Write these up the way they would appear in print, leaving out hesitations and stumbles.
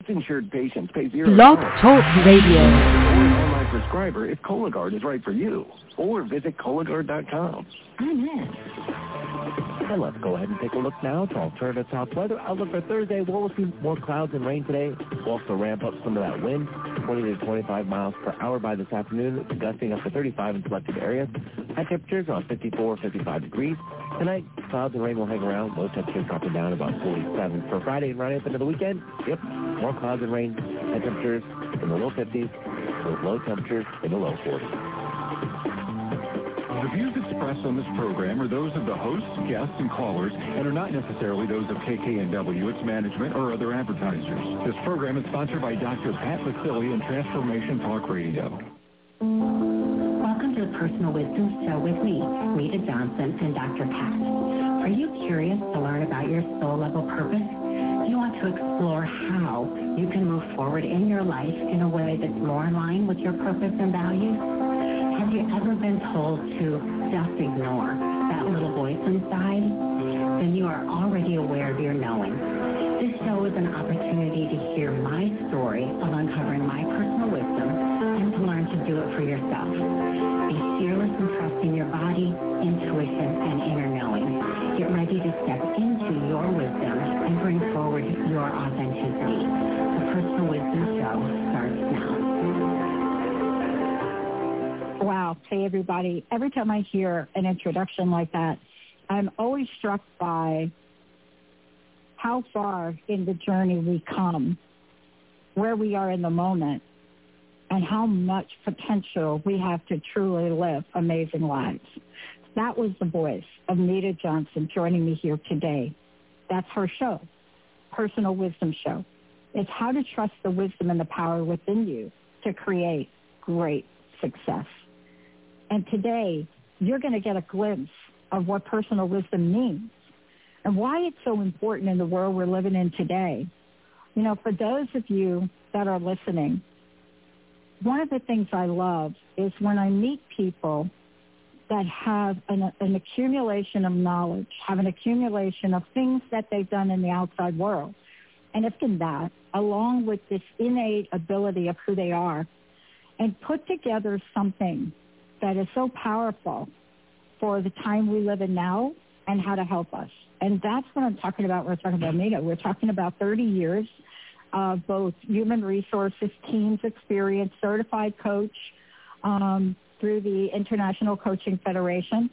Insured patients pay $0. Blog Talk Radio. Or an online prescriber if Cologuard is right for you. Or visit Cologuard.com. I'm in. And let's go ahead and take a look now to alternative top weather outlook for Thursday. We'll see more clouds and rain today. We'll also ramp up some of that wind, 20 to 25 miles per hour by this afternoon, gusting up to 35 in selected areas. High temperatures on 54, 55 degrees. Tonight, clouds and rain will hang around. Low temperatures dropping down about 47. For Friday and right up into the weekend, more clouds and rain. High temperatures in the low 50s, with low temperatures in the low 40s. The views expressed on this program are those of the hosts, guests, and callers, and are not necessarily those of KKNW, its management, or other advertisers. This program is sponsored by Dr. Pat Vasili and Transformation Talk Radio. Welcome to the Personal Wisdom Show with me, Rita Johnson, and Dr. Pat. Are you curious to learn about your soul-level purpose? Do you want to explore how you can move forward in your life in a way that's more in line with your purpose and values? Have you ever been told to just ignore that little voice inside? Then you are already aware of your knowing. This show is an opportunity to hear my story of uncovering my personal wisdom and to learn to do it for yourself. Be fearless in trusting your body, intuition, and inner knowing. Get ready to step into your wisdom and bring forward your authenticity. The Personal Wisdom Show starts now. Wow. Hey, everybody. Every time I hear an introduction like that, I'm always struck by how far in the journey we come, where we are in the moment, and how much potential we have to truly live amazing lives. That was the voice of Nita Johnson joining me here today. That's her show, Personal Wisdom Show. It's how to trust the wisdom and the power within you to create great success. And today, you're going to get a glimpse of what personal wisdom means and why it's so important in the world we're living in today. You know, for those of you that are listening, one of the things I love is when I meet people that have an accumulation of knowledge, have an accumulation of things that they've done in the outside world. And if in that, along with this innate ability of who they are, and put together something that is so powerful for the time we live in now and how to help us. And that's what I'm talking about. We're talking about Nita. We're talking about 30 years of both human resources, teams experience, certified coach through the International Coaching Federation.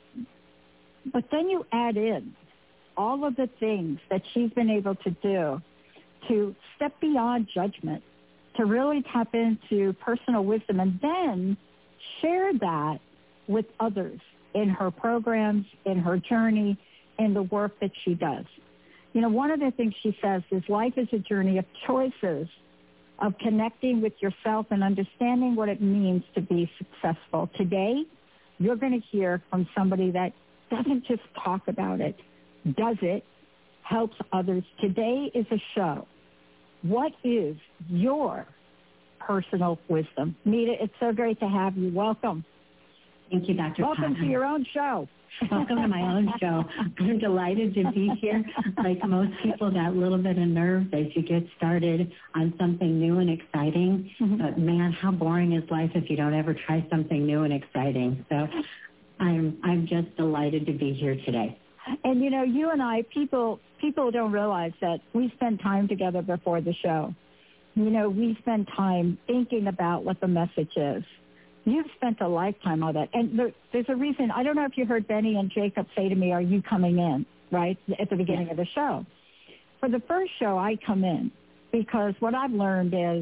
But then you add in all of the things that she's been able to do to step beyond judgment, to really tap into personal wisdom, and then share that with others in her programs, in her journey, in the work that she does. You know, one of the things she says is life is a journey of choices, of connecting with yourself and understanding what it means to be successful. Today, you're going to hear from somebody that doesn't just talk about it, does it, helps others. Today is a show. What is your personal wisdom? Nita, it's so great to have you. Welcome. Thank you, Dr. Welcome to your own show. Welcome to my own show. I'm delighted to be here. Like most people, that little bit of nerves as you get started on something new and exciting. But man, how boring is life if you don't ever try something new and exciting? So I'm just delighted to be here today. And you know, you and I, people don't realize that we spend time together before the show. You know, we spend time thinking about what the message is. You've spent a lifetime on that. And there's a reason. I don't know if you heard Benny and Jacob say to me, are you coming in, right, at the beginning of the show. For the first show, I come in because what I've learned is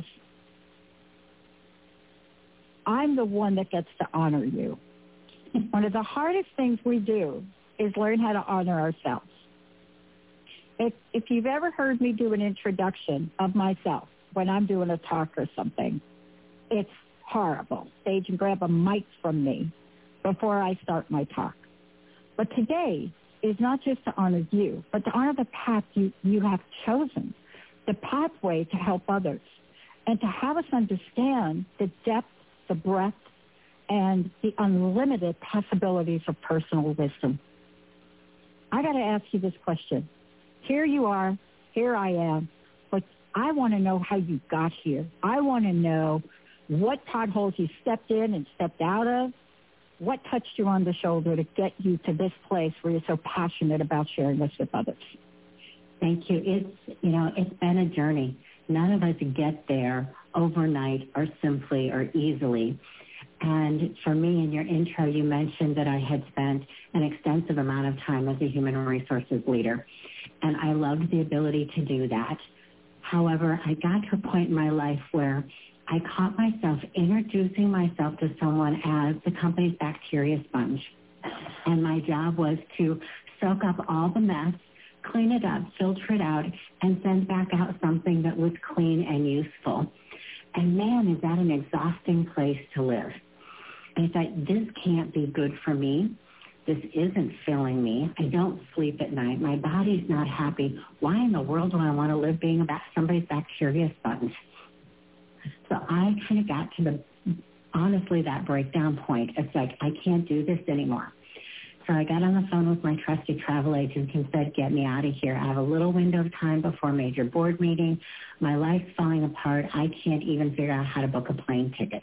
I'm the one that gets to honor you. One of the hardest things we do is learn how to honor ourselves. If you've ever heard me do an introduction of myself when I'm doing a talk or something, it's horrible. Stage and grab a mic from me before I start my talk. But today is not just to honor you, but to honor the path you have chosen, the pathway to help others, and to have us understand the depth, the breadth, and the unlimited possibilities of personal wisdom. I got to ask you this question. Here you are, here I am, but I want to know how you got here. I want to know what potholes you stepped in and stepped out of. What touched you on the shoulder to get you to this place where you're so passionate about sharing this with others? Thank you. It's been a journey. None of us get there overnight or simply or easily. And for me, in your intro, you mentioned that I had spent an extensive amount of time as a human resources leader, and I loved the ability to do that. However, I got to a point in my life where I caught myself introducing myself to someone as the company's bacteria sponge. And my job was to soak up all the mess, clean it up, filter it out, and send back out something that was clean and useful. And man, is that an exhausting place to live. And I thought, this can't be good for me. This isn't filling me. I don't sleep at night. My body's not happy. Why in the world do I want to live being about somebody's bacteria sponge? So I kind of got to honestly, that breakdown point. It's like, I can't do this anymore. So I got on the phone with my trusty travel agent and said, get me out of here. I have a little window of time before a major board meeting. My life's falling apart. I can't even figure out how to book a plane ticket.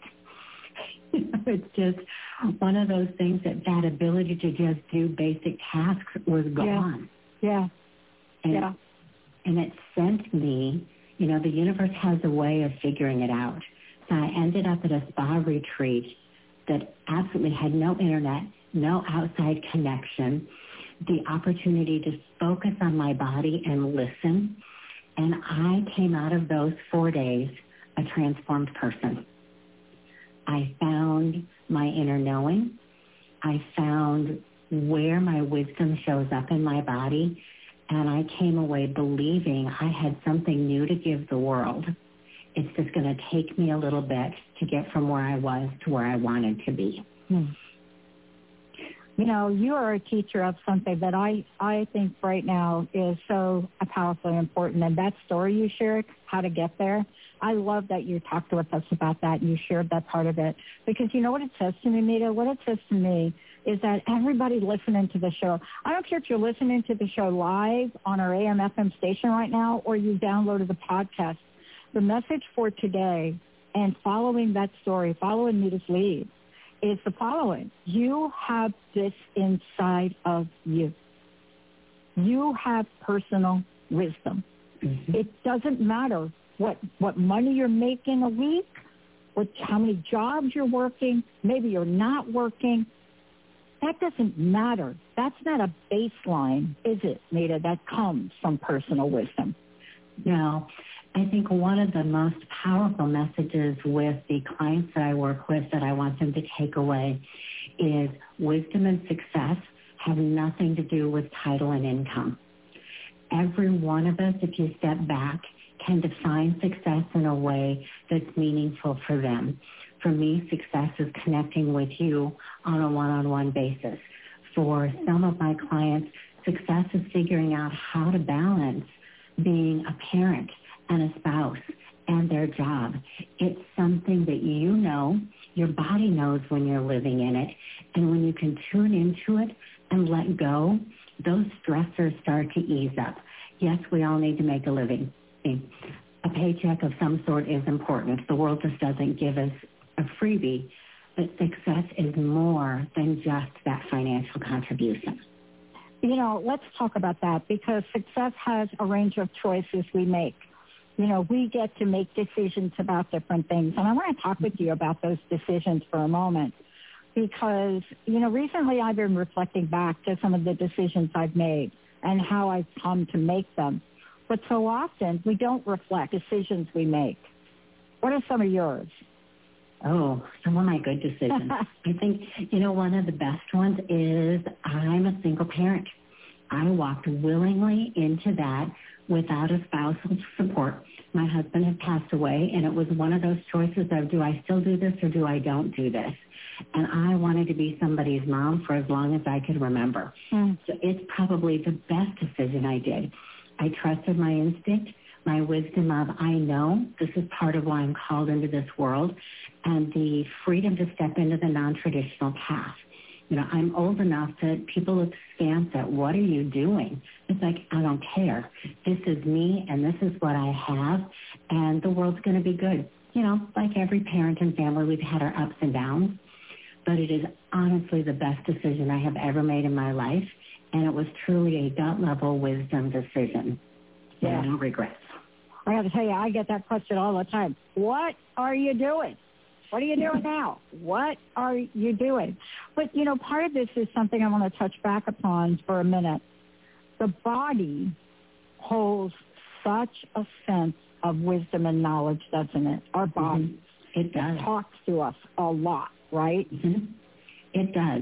It's just one of those things that ability to just do basic tasks was gone. Yeah. And it sent me, the universe has a way of figuring it out. So I ended up at a spa retreat that absolutely had no internet, no outside connection, the opportunity to focus on my body and listen. And I came out of those 4 days a transformed person. I found my inner knowing. I found where my wisdom shows up in my body. And I came away believing I had something new to give the world. It's just going to take me a little bit to get from where I was to where I wanted to be. You are a teacher of something that I think right now is so powerfully important. And that story you shared, how to get there, I love that you talked with us about that and you shared that part of it. Because you know what it says to me, Mita? What it says to me is that everybody listening to the show, I don't care if you're listening to the show live on our AM/FM station right now or you downloaded the podcast. The message for today and following that story, following Mita's lead, is the following. You have this inside of you. You have personal wisdom. Mm-hmm. It doesn't matter what money you're making a week, how many jobs you're working, maybe you're not working. That doesn't matter. That's not a baseline, is it, Mita, that comes from personal wisdom? No. I think one of the most powerful messages with the clients that I work with that I want them to take away is wisdom and success have nothing to do with title and income. Every one of us, if you step back, can define success in a way that's meaningful for them. For me, success is connecting with you on a one-on-one basis. For some of my clients, success is figuring out how to balance being a parent and a spouse and their job. It's something that your body knows when you're living in it. And when you can tune into it and let go, those stressors start to ease up. Yes, we all need to make a living. A paycheck of some sort is important. The world just doesn't give us a freebie, but success is more than just that financial contribution. Let's talk about that because success has a range of choices we make. We get to make decisions about different things. And I want to talk with you about those decisions for a moment because, recently I've been reflecting back to some of the decisions I've made and how I've come to make them. But so often we don't reflect decisions we make. What are some of yours? Oh, some of my good decisions. I think, one of the best ones is I'm a single parent. I walked willingly into that without a spousal support. My husband had passed away, and it was one of those choices of do I still do this or do I don't do this? And I wanted to be somebody's mom for as long as I could remember. So it's probably the best decision I did. I trusted my instinct, my wisdom of I know this is part of why I'm called into this world, and the freedom to step into the non-traditional path. I'm old enough that people look askance at, what are you doing? It's like, I don't care. This is me, and this is what I have, and the world's going to be good. Like every parent and family, we've had our ups and downs, but it is honestly the best decision I have ever made in my life, and it was truly a gut-level wisdom decision. Yeah. No regrets. I got to tell you, I get that question all the time. What are you doing? What are you doing now? What are you doing? But, part of this is something I want to touch back upon for a minute. The body holds such a sense of wisdom and knowledge, doesn't it? Our body. Mm-hmm. It does. It talks to us a lot, right? Mm-hmm. It does.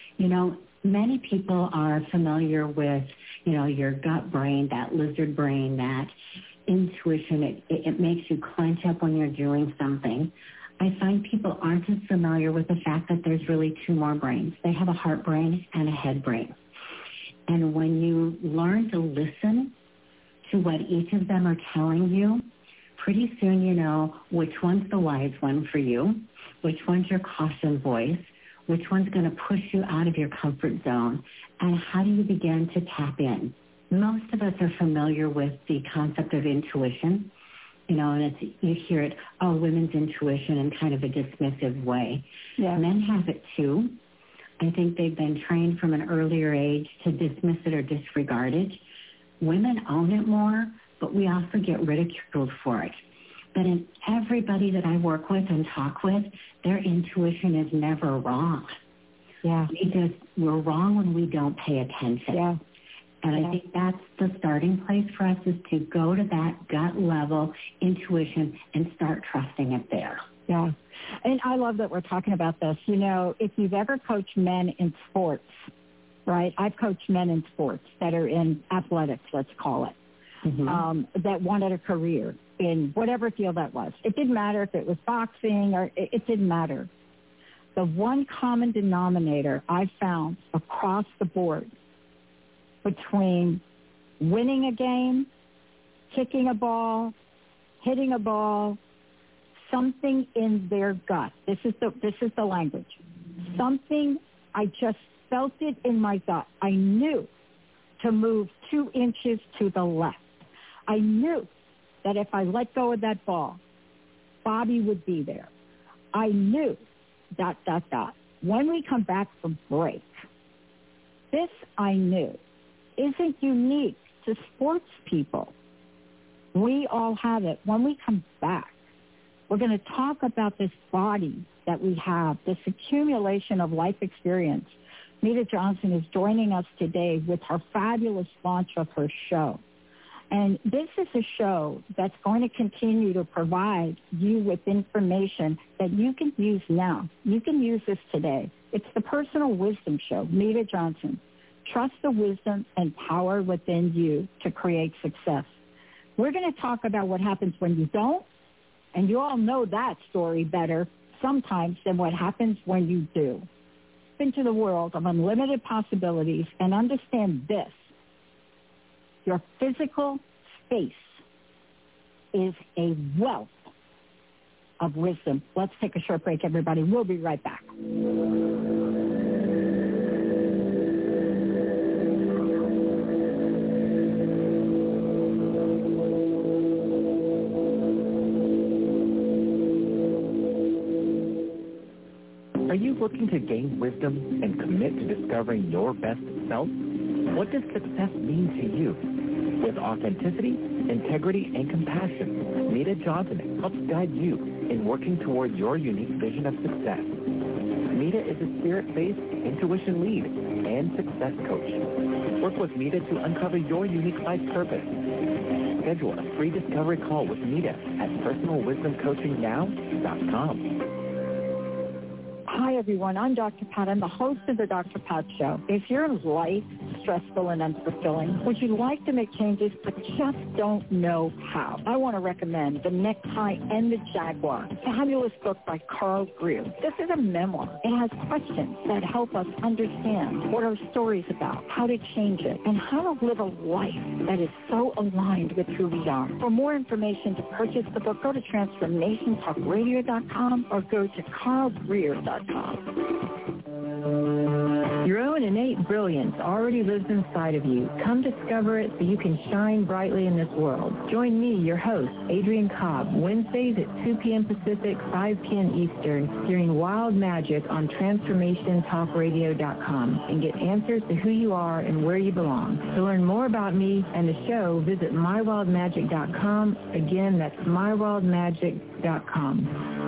Many people are familiar with, your gut brain, that lizard brain, that intuition. It makes you clench up when you're doing something. I find people aren't as familiar with the fact that there's really two more brains. They have a heart brain and a head brain. And when you learn to listen to what each of them are telling you, pretty soon you know which one's the wise one for you, which one's your caution voice, which one's going to push you out of your comfort zone, and how do you begin to tap in. Most of us are familiar with the concept of intuition, and you hear it, women's intuition in kind of a dismissive way. Yeah. Men have it too. I think they've been trained from an earlier age to dismiss it or disregard it. Women own it more, but we also get ridiculed for it. But in everybody that I work with and talk with, their intuition is never wrong. Yeah. We're wrong when we don't pay attention. Yeah. And I think that's the starting place for us, is to go to that gut level intuition and start trusting it there. Yeah. And I love that we're talking about this. If you've ever coached men in sports, right? I've coached men in sports that are in athletics, let's call it, that wanted a career in whatever field that was. It didn't matter if it was boxing or it didn't matter. The one common denominator I found across the board between winning a game, kicking a ball, hitting a ball, something in their gut. This is the language. Something, I just felt it in my gut. I knew to move 2 inches to the left. I knew that if I let go of that ball, Bobby would be there. I knew ... When we come back from break, this I knew isn't unique to sports people. We all have it. When we come back, we're going to talk about this body that we have, this accumulation of life experience. Meta Johnson is joining us today with her fabulous launch of her show. And this is a show that's going to continue to provide you with information that you can use now. You can use this today. It's the Personal Wisdom Show. Meta Johnson. Trust the wisdom and power within you to create success. We're going to talk about what happens when you don't, and you all know that story better sometimes than what happens when you do. Into the world of unlimited possibilities and understand this. Your physical space is a wealth of wisdom. Let's take a short break, everybody. We'll be right back. Are you looking to gain wisdom and commit to discovering your best self? What does success mean to you? With authenticity, integrity, and compassion, Meta Johnson helps guide you in working towards your unique vision of success. Meta is a spirit-based intuition lead and success coach. Work with Meta to uncover your unique life purpose. Schedule a free discovery call with Meta at personalwisdomcoachingnow.com. Hi, everyone. I'm Dr. Pat. I'm the host of the Dr. Pat Show. Is your life stressful and unfulfilling? Would you like to make changes but just don't know how? I want to recommend The Necktie and the Jaguar, a fabulous book by Carl Greer. This is a memoir. It has questions that help us understand what our story is about, how to change it, and how to live a life that is so aligned with who we are. For more information to purchase the book, go to transformationtalkradio.com or go to carlgreer.com. Your own innate brilliance already lives inside of you. Come discover it so you can shine brightly in this world. Join me, your host, Adrienne Cobb, Wednesdays at 2 p.m. Pacific, 5 p.m. Eastern, during Wild Magic on TransformationTalkRadio.com, and get answers to who you are and where you belong. To learn more about me and the show, visit MyWildMagic.com. Again, that's MyWildMagic.com.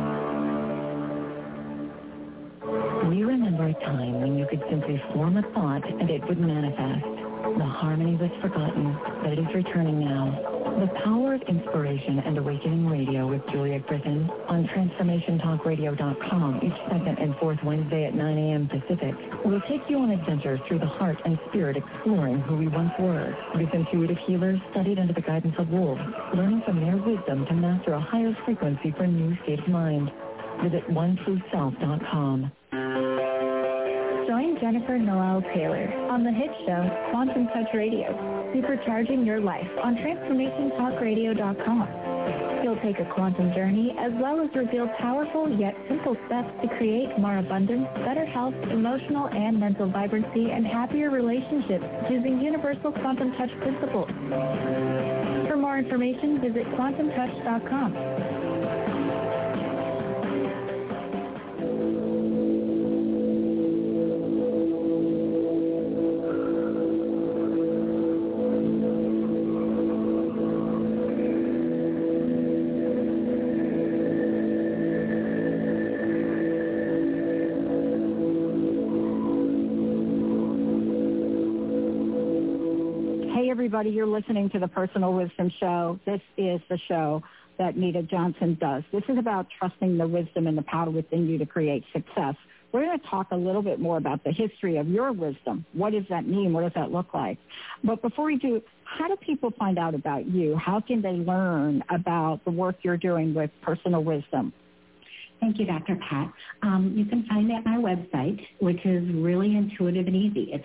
Do you remember a time when you could simply form a thought and it would manifest? The harmony was forgotten, but it is returning now. The Power of Inspiration and Awakening Radio with Julia Griffin on TransformationTalkRadio.com each second and fourth Wednesday at 9 a.m. Pacific will take you on adventures through the heart and spirit, exploring who we once were. These intuitive healers studied under the guidance of wolves, learning from their wisdom to master a higher frequency for a new state of mind. Visit OneTrueSelf.com. Join Jennifer Noel Taylor on the hit show Quantum Touch Radio, supercharging your life on TransformationTalkRadio.com. You'll take a quantum journey as well as reveal powerful yet simple steps to create more abundance, better health, emotional and mental vibrancy, and happier relationships using universal quantum touch principles. For more information, visit QuantumTouch.com. Everybody, you're listening to the Personal Wisdom Show. This is the show that Nita Johnson does. This is about trusting the wisdom and the power within you to create success. We're going to talk a little bit more about the history of your wisdom. What does that mean? What does that look like? But before we do, how do people find out about you? How can they learn about the work you're doing with personal wisdom? Thank you, Dr. Pat. You can find me at my website, which is really intuitive and easy. It's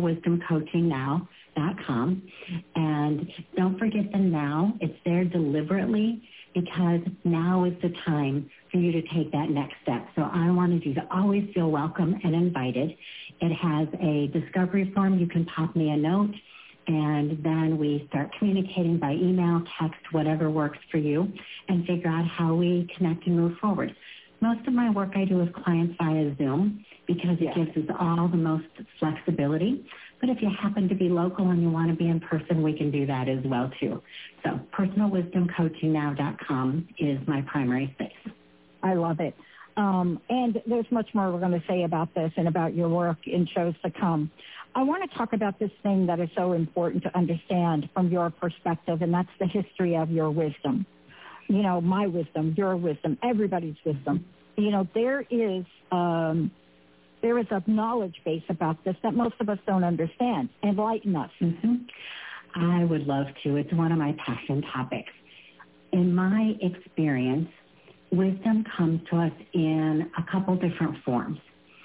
personalwisdomcoachingnow.com. And don't forget the now. It's there deliberately because now is the time for you to take that next step. So I wanted you to always feel welcome and invited. It has a discovery form. You can pop me a note, and then we start communicating by email, text, whatever works for you, and figure out how we connect and move forward. Most of my work I do with clients via Zoom because it gives us all the most flexibility. But if you happen to be local and you want to be in person, we can do that as well, too. So personalwisdomcoachingnow.com is my primary space. I love it. And there's much more we're going to say about this and about your work in shows to come. I want to talk about this thing that is so important to understand from your perspective, and that's the history of your wisdom. You know, my wisdom, your wisdom, everybody's wisdom. You know, there is a knowledge base about this that most of us don't understand. Enlighten us. Mm-hmm. I would love to. It's one of my passion topics. In my experience, wisdom comes to us in a couple different forms.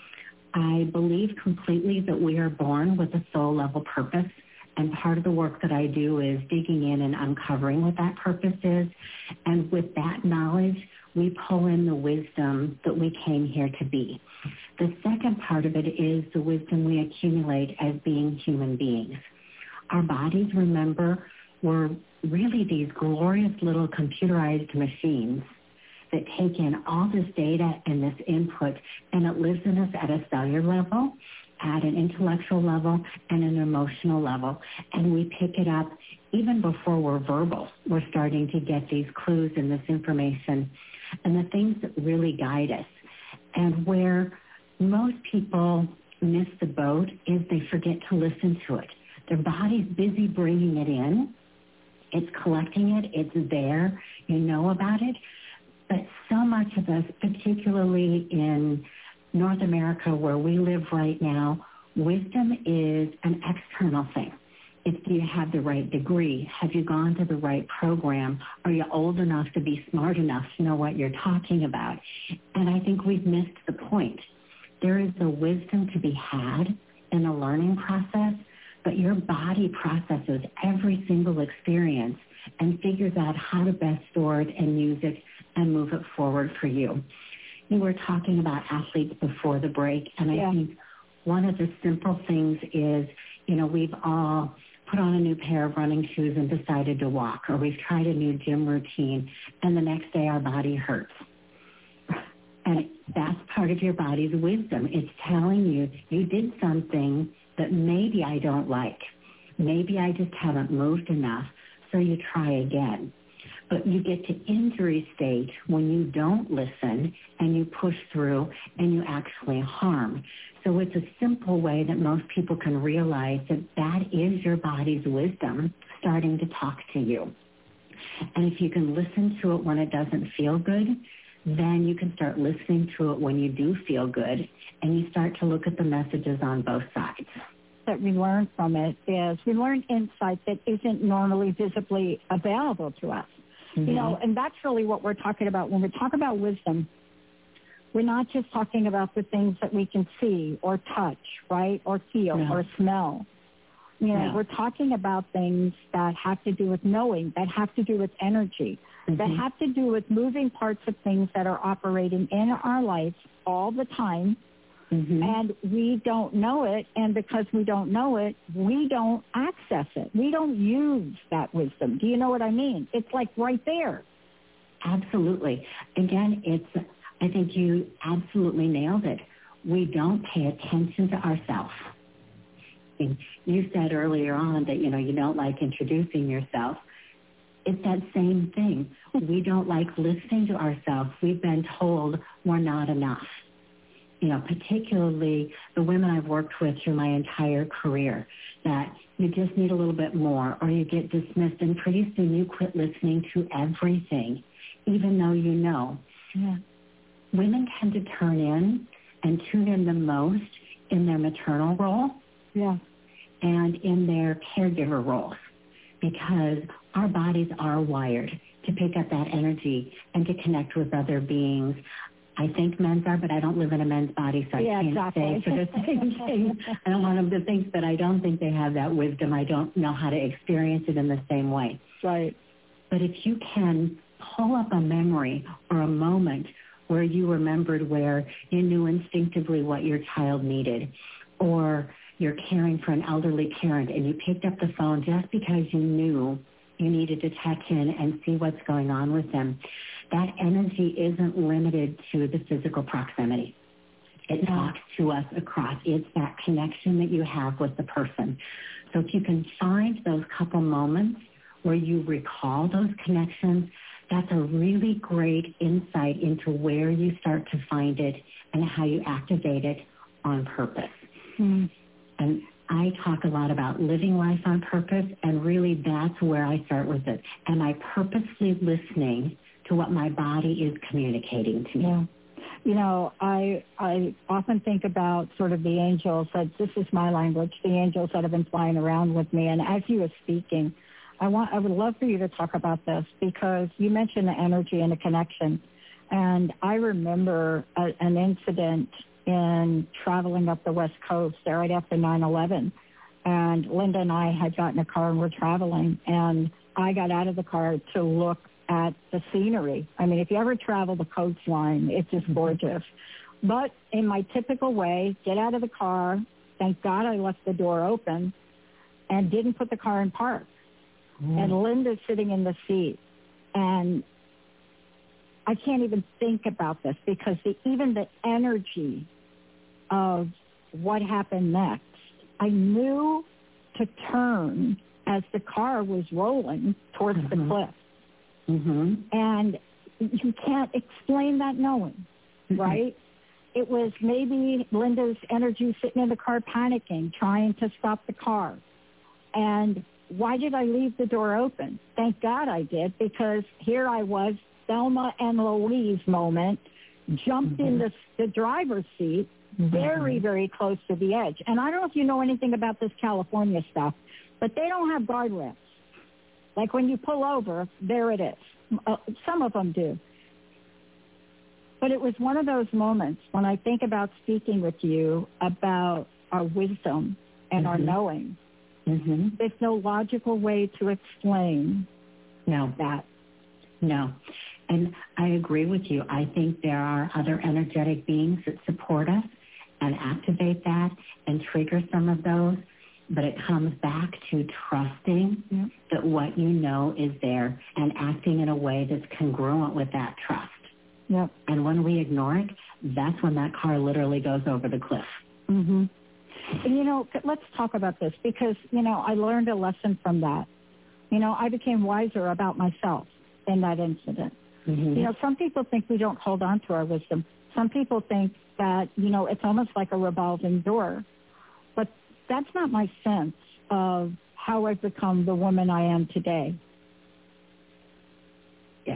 I believe completely that we are born with a soul level purpose. And part of the work that I do is digging in and uncovering what that purpose is. And with that knowledge, we pull in the wisdom that we came here to be. The second part of it is the wisdom we accumulate as being human beings. Our bodies, remember, were really these glorious little computerized machines that take in all this data and this input, and it lives in us at a cellular level, at an intellectual level, and an emotional level. And we pick it up even before we're verbal. We're starting to get these clues and this information and the things that really guide us. And where most people miss the boat is they forget to listen to it. Their body's busy bringing it in. It's collecting it. It's there. You know about it. But so much of us, particularly in North America, where we live right now, wisdom is an external thing. It's, do you have the right degree? Have you gone to the right program? Are you old enough to be smart enough to know what you're talking about? And I think we've missed the point. There is a wisdom to be had in a learning process, but your body processes every single experience and figures out how to best store it and use it and move it forward for you. We were talking about athletes before the break, and I think one of the simple things is, we've all put on a new pair of running shoes and decided to walk, or we've tried a new gym routine, and the next day our body hurts. And that's part of your body's wisdom. It's telling you, you did something that maybe I don't like. Maybe I just haven't moved enough, so you try again. But you get to injury state when you don't listen and you push through and you actually harm. So it's a simple way that most people can realize that that is your body's wisdom starting to talk to you. And if you can listen to it when it doesn't feel good, then you can start listening to it when you do feel good, and you start to look at the messages on both sides. That we learn from it is we learn insight that isn't normally visibly available to us. Mm-hmm. And that's really what we're talking about. When we talk about wisdom, we're not just talking about the things that we can see or touch, right, or feel or smell. We're talking about things that have to do with knowing, that have to do with energy, that have to do with moving parts of things that are operating in our life all the time, and we don't know it, and because we don't know it, we don't access it. We don't use that wisdom. Do you know what I mean? It's like right there. Absolutely. Again, I think you absolutely nailed it. We don't pay attention to ourselves. You said earlier on that, you don't like introducing yourself. It's that same thing. We don't like listening to ourselves. We've been told we're not enough. Particularly the women I've worked with through my entire career, that you just need a little bit more, or you get dismissed, and pretty soon you quit listening to everything, even though you know. Yeah. Women tend to turn in and tune in the most in their maternal role and in their caregiver roles, because our bodies are wired to pick up that energy and to connect with other beings. I think men's are, but I don't live in a men's body, so I can't say for the same thing. I don't want them to think that I don't think they have that wisdom. I don't know how to experience it in the same way. Right. But if you can pull up a memory or a moment where you remembered where you knew instinctively what your child needed, or you're caring for an elderly parent and you picked up the phone just because you knew you needed to check in and see what's going on with them, that energy isn't limited to the physical proximity. It talks to us across. It's that connection that you have with the person. So if you can find those couple moments where you recall those connections, that's a really great insight into where you start to find it and how you activate it on purpose. And I talk a lot about living life on purpose, and really that's where I start with it. Am I purposely listening to what my body is communicating to me? Yeah. I often think about sort of the angels, that this is my language, the angels that have been flying around with me. And as you were speaking, I would love for you to talk about this, because you mentioned the energy and the connection. And I remember an incident in traveling up the West Coast there right after 9/11. And Linda and I had gotten a car and we're traveling. And I got out of the car to look at the scenery. I mean, if you ever travel the coastline, it's just gorgeous. But in my typical way, get out of the car. Thank God I left the door open and didn't put the car in park. And Linda's sitting in the seat. And I can't even think about this, because even the energy of what happened next, I knew to turn as the car was rolling towards the cliff. And you can't explain that knowing, right? It was maybe Linda's energy sitting in the car panicking, trying to stop the car. And why did I leave the door open? Thank God I did, because here I was, Thelma and Louise moment, jumped in the driver's seat, very, very close to the edge. And I don't know if you know anything about this California stuff, but they don't have guardrails. Like when you pull over, there it is. Some of them do. But it was one of those moments when I think about speaking with you about our wisdom and our knowing. There's no logical way to explain that. No. And I agree with you. I think there are other energetic beings that support us, and activate that and trigger some of those. But it comes back to trusting that what you know is there and acting in a way that's congruent with that trust. Yep. And when we ignore it, that's when that car literally goes over the cliff. Mm-hmm. And, let's talk about this because, I learned a lesson from that. I became wiser about myself in that incident. Mm-hmm. Some people think we don't hold on to our wisdom. Some people think that, it's almost like a revolving door. But that's not my sense of how I've become the woman I am today. Yes.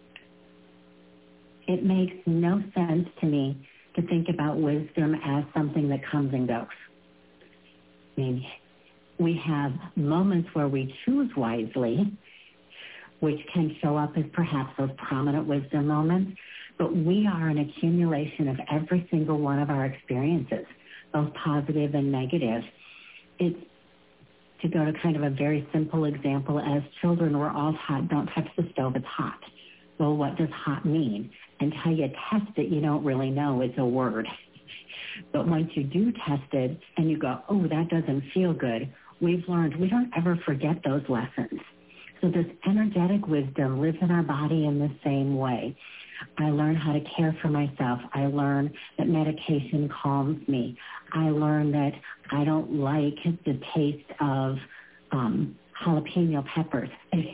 It makes no sense to me to think about wisdom as something that comes and goes. I mean, we have moments where we choose wisely, which can show up as perhaps those prominent wisdom moments, but we are an accumulation of every single one of our experiences, both positive and negative. It's, to go to kind of a very simple example, as children, we're all taught, don't touch the stove, it's hot. Well, what does hot mean? Until you test it, you don't really know it's a word. But once you do test it and you go, oh, that doesn't feel good, we've learned we don't ever forget those lessons. So this energetic wisdom lives in our body in the same way. I learn how to care for myself. I learn that medication calms me. I learn that I don't like the taste of jalapeno peppers.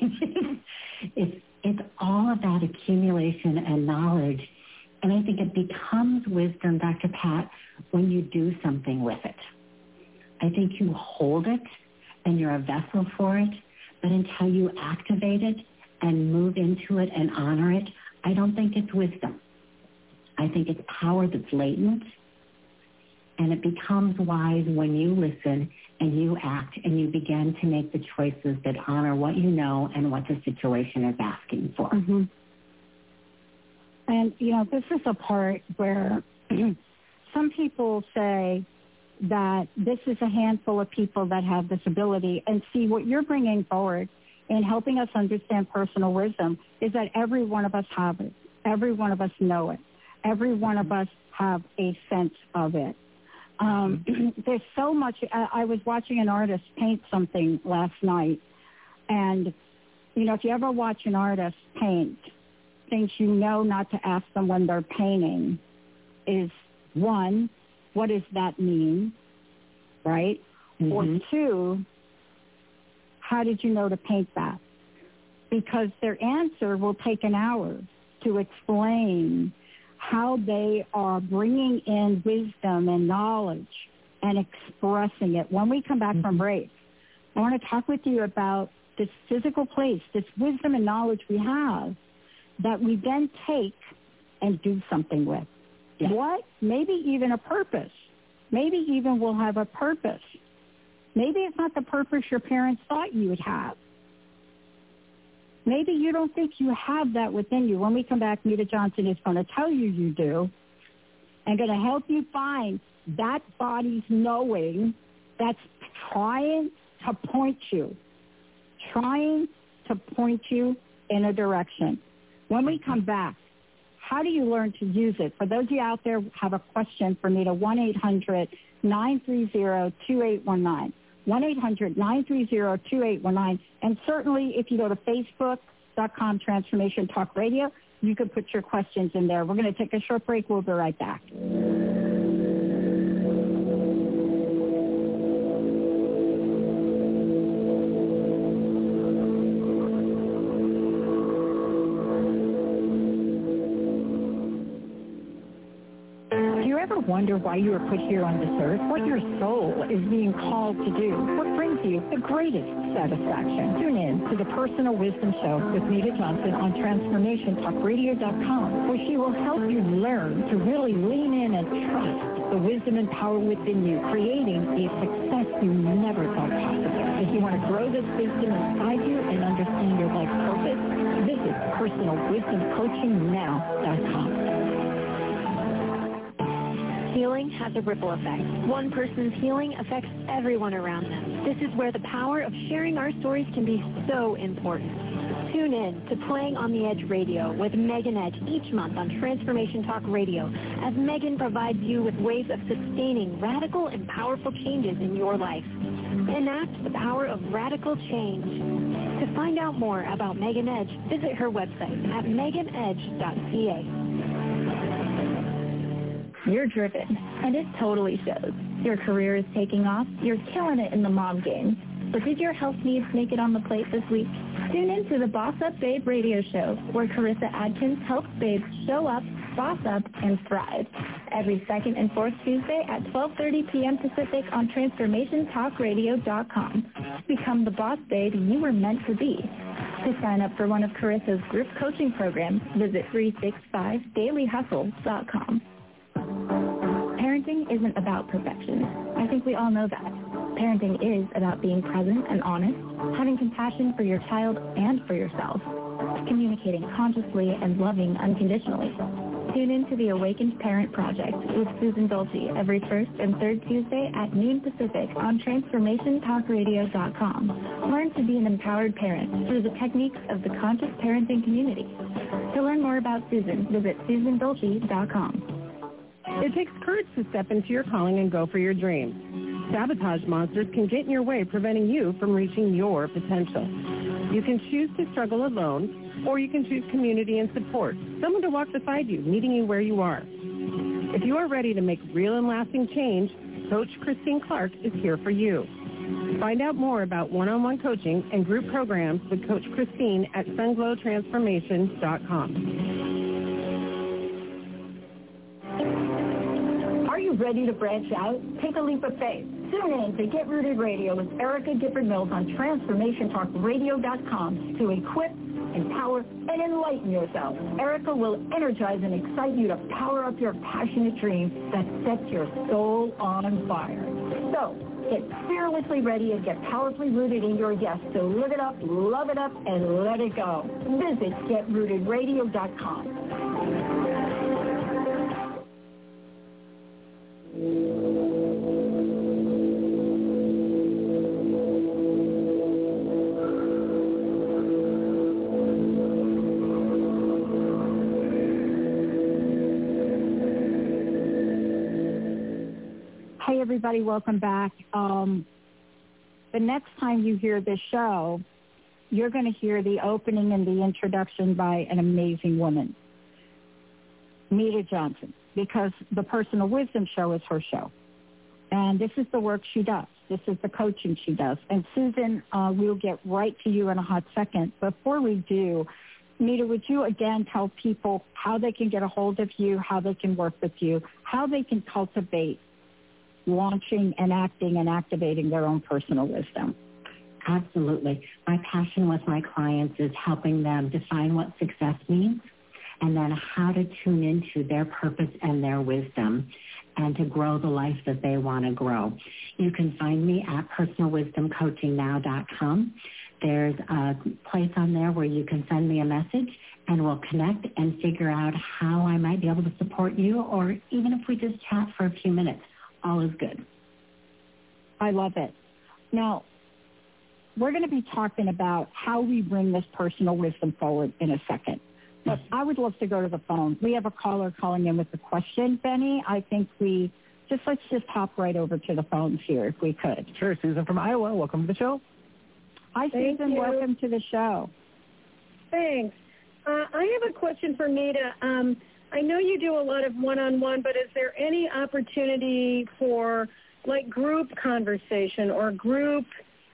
It's all of that accumulation and knowledge. And I think it becomes wisdom, Dr. Pat, when you do something with it. I think you hold it and you're a vessel for it, but until you activate it and move into it and honor it, I don't think it's wisdom. I think it's power that's latent, and it becomes wise when you listen and you act and you begin to make the choices that honor what you know and what the situation is asking for. Mm-hmm. And, this is a part where some people say that this is a handful of people that have this ability, and see what you're bringing forward in helping us understand personal wisdom is that every one of us have it. Every one of us know it. Every one of us have a sense of it. There's so much. I was watching an artist paint something last night, and, if you ever watch an artist paint, things you know not to ask them when they're painting is, one, what does that mean, right? Mm-hmm. Or two, how did you know to paint that? Because their answer will take an hour to explain how they are bringing in wisdom and knowledge and expressing it. When we come back from break, I want to talk with you about this physical place, this wisdom and knowledge we have that we then take and do something with. Yeah. What? Maybe even a purpose. Maybe even we'll have a purpose. Maybe it's not the purpose your parents thought you would have. Maybe you don't think you have that within you. When we come back, Mita Johnson is going to tell you do, and going to help you find that body's knowing that's trying to point you in a direction. When we come back, how do you learn to use it? For those of you out there who have a question for me, to 1-800-930-2819. 1-800-930-2819. And certainly if you go to Facebook.com Transformation Talk Radio, you can put your questions in there. We're going to take a short break. We'll be right back. Wonder why you were put here on this earth, what your soul is being called to do, what brings you the greatest satisfaction. Tune in to the Personal Wisdom Show with Mita Johnson on TransformationTalkRadio.com, where she will help you learn to really lean in and trust the wisdom and power within you, creating a success you never thought possible. If you want to grow this wisdom inside you and understand your life purpose, visit PersonalWisdomCoachingNow.com. Healing has a ripple effect. One person's healing affects everyone around them. This is where the power of sharing our stories can be so important. Tune in to Playing on the Edge Radio with Megan Edge each month on Transformation Talk Radio as Megan provides you with ways of sustaining radical and powerful changes in your life. Enact the power of radical change. To find out more about Megan Edge, visit her website at meganedge.ca. You're driven, and it totally shows. Your career is taking off. You're killing it in the mom game. But did your health needs make it on the plate this week? Tune in to the Boss Up Babe radio show, where Carissa Adkins helps babes show up, boss up, and thrive. Every second and fourth Tuesday at 12:30 p.m. Pacific on TransformationTalkRadio.com. Become the boss babe you were meant to be. To sign up for one of Carissa's group coaching programs, visit 365dailyhustle.com. Parenting isn't about perfection. I think we all know that. Parenting is about being present and honest, having compassion for your child and for yourself, communicating consciously and loving unconditionally. Tune in to the Awakened Parent Project with Susan Dolce every first and third Tuesday at noon Pacific on TransformationTalkRadio.com. Learn to be an empowered parent through the techniques of the conscious parenting community. To learn more about Susan, visit SusanDolce.com. It takes courage to step into your calling and go for your dreams. Sabotage monsters can get in your way, preventing you from reaching your potential. You can choose to struggle alone, or you can choose community and support, someone to walk beside you, meeting you where you are. If you are ready to make real and lasting change, Coach Christine Clark is here for you. Find out more about one-on-one coaching and group programs with Coach Christine at sunglowtransformation.com. Are you ready to branch out? Take a leap of faith. Tune in to Get Rooted Radio with Erica Gifford Mills on TransformationTalkRadio.com to equip, empower, and enlighten yourself. Erica will energize and excite you to power up your passionate dreams that set your soul on fire. So, get fearlessly ready and get powerfully rooted in your yes. So live it up, love it up, and let it go. Visit GetRootedRadio.com. Hey, everybody, welcome back. The next time you hear this show, you're going to hear the opening and the introduction by an amazing woman, Meta Johnson, because the Personal Wisdom Show is her show. And this is the work she does. This is the coaching she does. And Susan, we'll get right to you in a hot second. Before we do, Meta, would you again tell people how they can get a hold of you, how they can work with you, how they can cultivate launching, enacting, and activating their own personal wisdom? Absolutely. My passion with my clients is helping them define what success means and then how to tune into their purpose and their wisdom and to grow the life that they want to grow. You can find me at personalwisdomcoachingnow.com. There's a place on there where you can send me a message and we'll connect and figure out how I might be able to support you, or even if we just chat for a few minutes. All is good. I love it. Now, we're going to be talking about how we bring this personal wisdom forward in a second. But I would love to go to the phone. We have a caller calling in with a question, Benny. I think let's just hop right over to the phones here if we could. Sure. Susan from Iowa, welcome to the show. Hi, Thank Susan. you. Welcome to the show. Thanks. I have a question for Meta. I know you do a lot of one-on-one, but is there any opportunity for like group conversation or group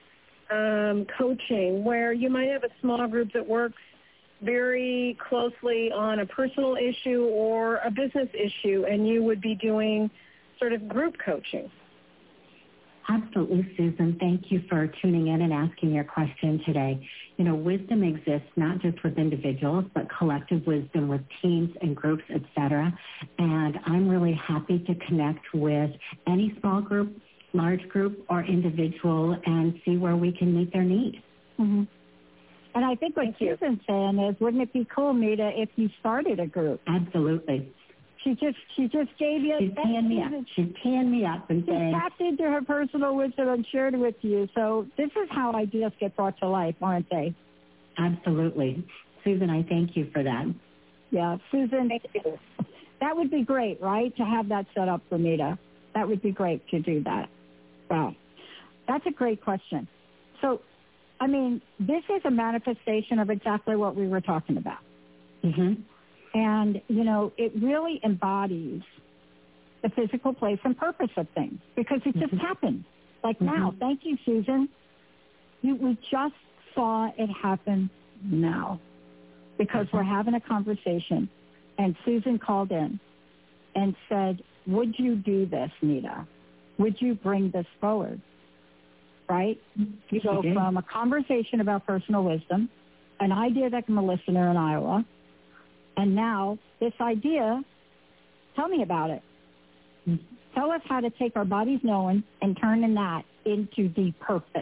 coaching where you might have a small group that works very closely on a personal issue or a business issue, and you would be doing sort of group coaching? Absolutely, Susan. Thank you for tuning in and asking your question today. You know, wisdom exists not just with individuals, but collective wisdom with teams and groups, etc. And I'm really happy to connect with any small group, large group, or individual and see where we can meet their need. Mm-hmm. And I think what Susan's saying is, wouldn't it be cool, Meta, if you started a group? Absolutely. She just gave you. She's teeing me up. She's teeing me up and saying. She tapped into her personal wisdom and shared it with you. So this is how ideas get brought to life, aren't they? Absolutely. Susan, I thank you for that. Yeah, Susan, that would be great, right, to have that set up for Nita. That would be great to do that. Wow. That's a great question. So, I mean, this is a manifestation of exactly what we were talking about. Mm-hmm. And, you know, it really embodies the physical place and purpose of things because it just happened. Like now. Thank you, Susan. We just saw it happen now because we're having a conversation. And Susan called in and said, would you do this, Nita? Would you bring this forward? Right? You go from a conversation about personal wisdom, an idea that I'm a listener in Iowa, and now this idea, tell me about it. Tell us how to take our body's knowing and turn that into the purpose.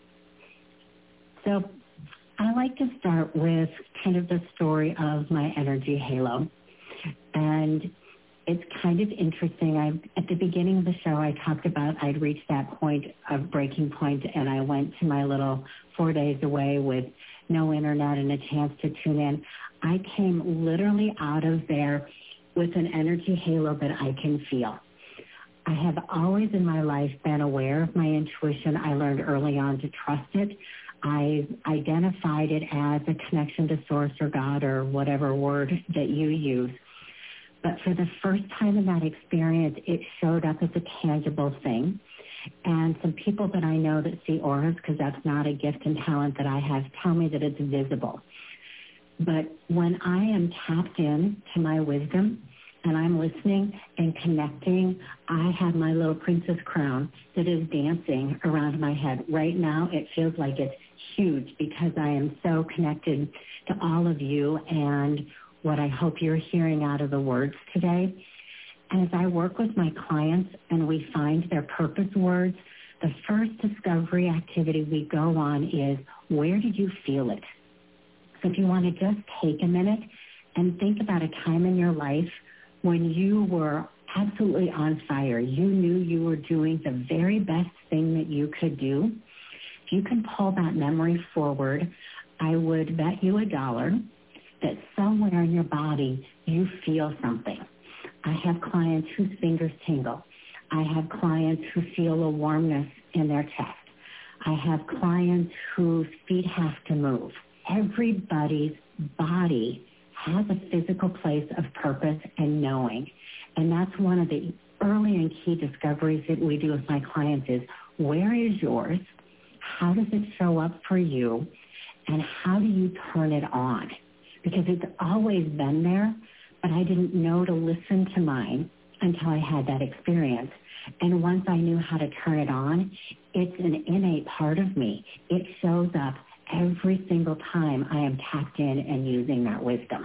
So I like to start with kind of the story of my energy halo. And it's kind of interesting. At the beginning of the show, I talked about I'd reached that point of breaking point, and I went to my little 4 days away with no internet and a chance to tune in. I came literally out of there with an energy halo that I can feel. I have always in my life been aware of my intuition. I learned early on to trust it. I identified it as a connection to source or God or whatever word that you use. But for the first time in that experience, it showed up as a tangible thing. And some people that I know that see auras, because that's not a gift and talent that I have, tell me that it's visible. But when I am tapped in to my wisdom and I'm listening and connecting, I have my little princess crown that is dancing around my head. Right now, it feels like it's huge because I am so connected to all of you and what I hope you're hearing out of the words today. And as I work with my clients and we find their purpose words, the first discovery activity we go on is, where did you feel it? So if you want to just take a minute and think about a time in your life when you were absolutely on fire, you knew you were doing the very best thing that you could do. If you can pull that memory forward, I would bet you $1 that somewhere in your body you feel something. I have clients whose fingers tingle. I have clients who feel a warmness in their chest. I have clients whose feet have to move. Everybody's body has a physical place of purpose and knowing. And that's one of the early and key discoveries that we do with my clients is, where is yours? How does it show up for you? And how do you turn it on? Because it's always been there, but I didn't know to listen to mine until I had that experience. And once I knew how to turn it on, it's an innate part of me. It shows up every single time I am tapped in and using that wisdom.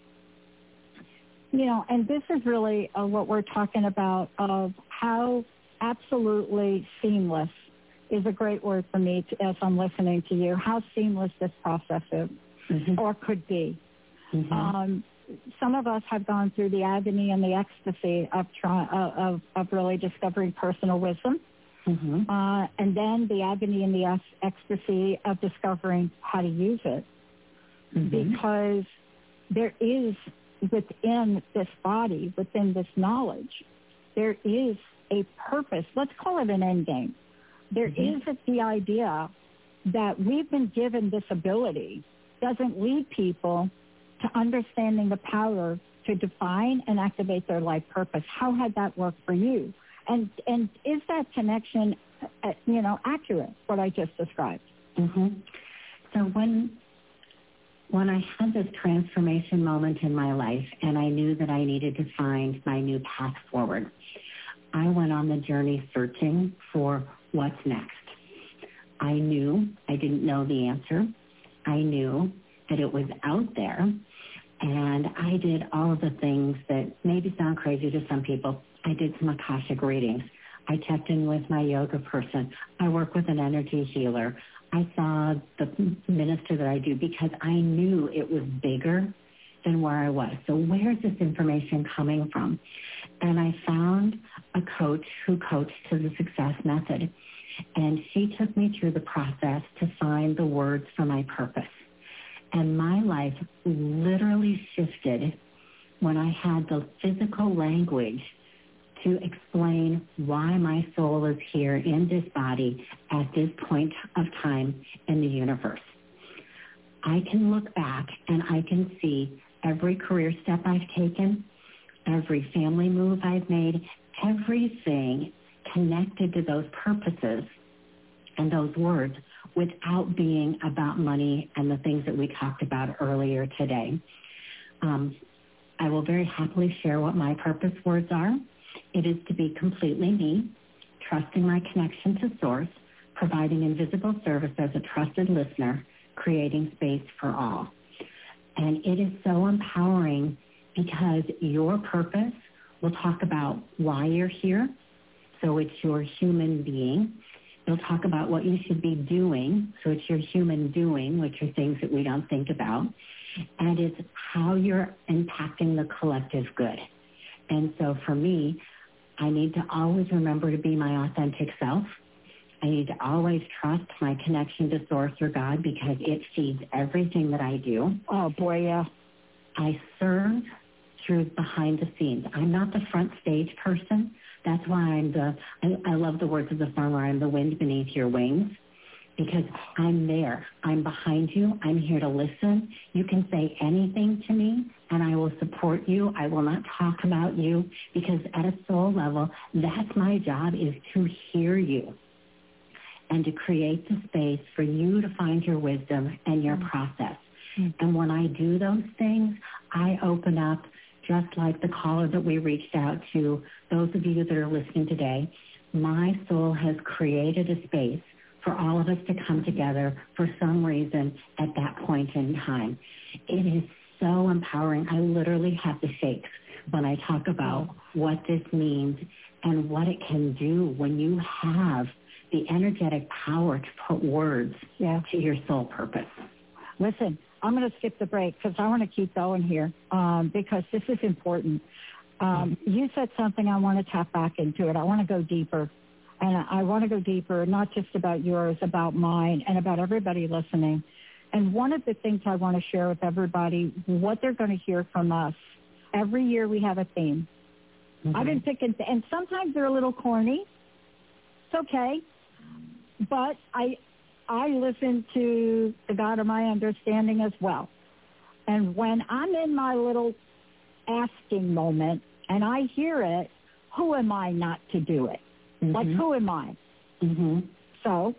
You know, and this is really what we're talking about of how absolutely seamless is a great word for me as I'm listening to you, how seamless this process is or could be. Some of us have gone through the agony and the ecstasy of really discovering personal wisdom. And then the agony and the ecstasy of discovering how to use it. Because there is within this body, within this knowledge, there is a purpose. Let's call it an end game. There is the idea that we've been given this ability doesn't lead people to understanding the power to define and activate their life purpose. How had that worked for you? And is that connection, accurate, what I just described? So when I had this transformation moment in my life and I knew that I needed to find my new path forward, I went on the journey searching for what's next. I knew I didn't know the answer. I knew that it was out there. And I did all of the things that maybe sound crazy to some people. I did some Akashic readings. I checked in with my yoga person. I work with an energy healer. I saw the minister that I do because I knew it was bigger than where I was. So where's this information coming from? And I found a coach who coached to the Success Method. And she took me through the process to find the words for my purpose. And my life literally shifted when I had the physical language to explain why my soul is here in this body at this point of time in the universe. I can look back and I can see every career step I've taken, every family move I've made, everything connected to those purposes and those words without being about money and the things that we talked about earlier today. I will very happily share what my purpose words are. It is to be completely me, trusting my connection to Source, providing invisible service as a trusted listener, creating space for all. And it is so empowering because your purpose will talk about why you're here. So it's your human being. It'll talk about what you should be doing. So it's your human doing, which are things that we don't think about. And it's how you're impacting the collective good. And so for me, I need to always remember to be my authentic self. I need to always trust my connection to Source or God because it feeds everything that I do. Oh, boy, yeah. I serve through behind the scenes. I'm not the front stage person. That's why I love the words of the song where I'm the wind beneath your wings, because I'm there. I'm behind you. I'm here to listen. You can say anything to me, and I will support you. I will not talk about you, because at a soul level, that's my job, is to hear you and to create the space for you to find your wisdom and your process. And when I do those things, I open up, just like the caller that we reached out to, those of you that are listening today. My soul has created a space for all of us to come together for some reason at that point in time. It is so empowering. I literally have the shakes when I talk about what this means and what it can do when you have the energetic power to put words to your soul purpose. Listen, I'm going to skip the break because I want to keep going here because this is important. You said something, I want to tap back into it. I want to go deeper. And I want to go deeper, not just about yours, about mine, and about everybody listening. And one of the things I want to share with everybody, what they're going to hear from us, every year we have a theme. I've been picking, and sometimes they're a little corny. It's okay. But I listen to the God of my understanding as well. And when I'm in my little asking moment and I hear it, who am I not to do it? Like, who am I? So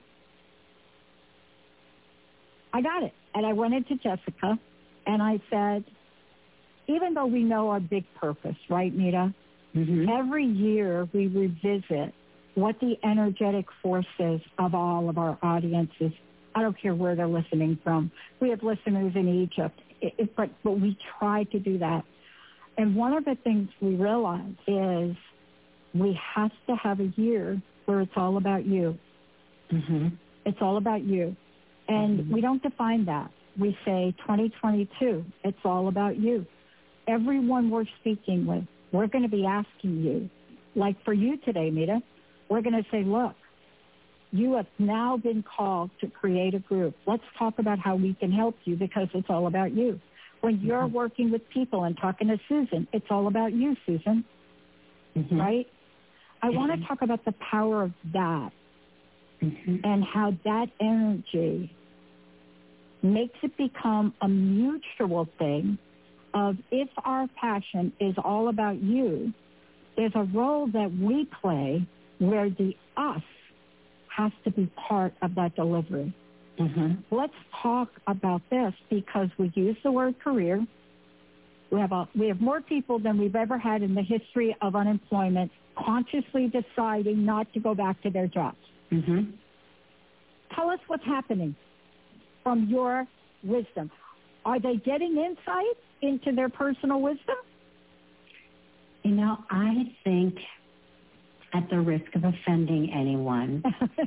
I got it. And I went into Jessica and I said, even though we know our big purpose, right, Nita? Every year we revisit what the energetic forces of all of our audiences, I don't care where they're listening from. We have listeners in Egypt, but we try to do that. And one of the things we realize is we have to have a year where it's all about you. It's all about you. And we don't define that. We say 2022, it's all about you. Everyone we're speaking with, we're going to be asking you, like for you today, Mita, we're going to say, look, you have now been called to create a group. Let's talk about how we can help you because it's all about you. When you're working with people and talking to Susan, it's all about you, Susan, right? I want to talk about the power of that and how that energy makes it become a mutual thing of if our passion is all about you, there's a role that we play where the us has to be part of that delivery. Let's talk about this because we use the word career. We have more people than we've ever had in the history of unemployment consciously deciding not to go back to their jobs. Tell us what's happening from your wisdom. Are they getting insight into their personal wisdom? You know, I think, at the risk of offending anyone.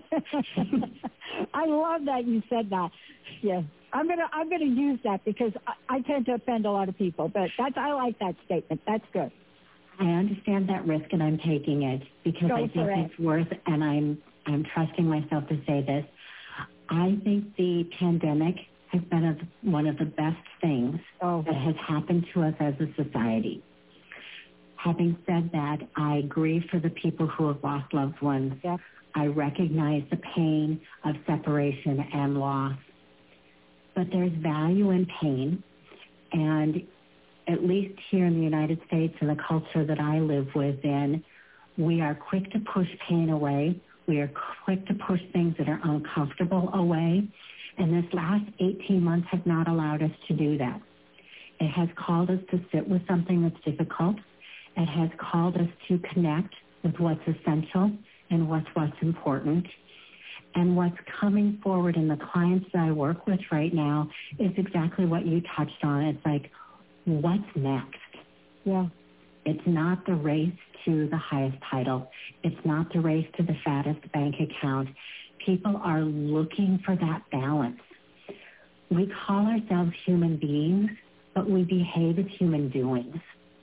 I love that you said that. Yeah, I'm gonna use that because I tend to offend a lot of people, but I like that statement. That's good. I understand that risk, and I'm taking it because I think it's worth. And I'm trusting myself to say this. I think the pandemic has been one of the best things that has happened to us as a society. Having said that, I grieve for the people who have lost loved ones. Yep. I recognize the pain of separation and loss. But there's value in pain. And at least here in the United States and the culture that I live within, we are quick to push pain away. We are quick to push things that are uncomfortable away. And this last 18 months have not allowed us to do that. It has called us to sit with something that's difficult. It has called us to connect with what's essential and what's important. And what's coming forward in the clients that I work with right now is exactly what you touched on. It's like, what's next? Yeah. It's not the race to the highest title. It's not the race to the fattest bank account. People are looking for that balance. We call ourselves human beings, but we behave as human doings.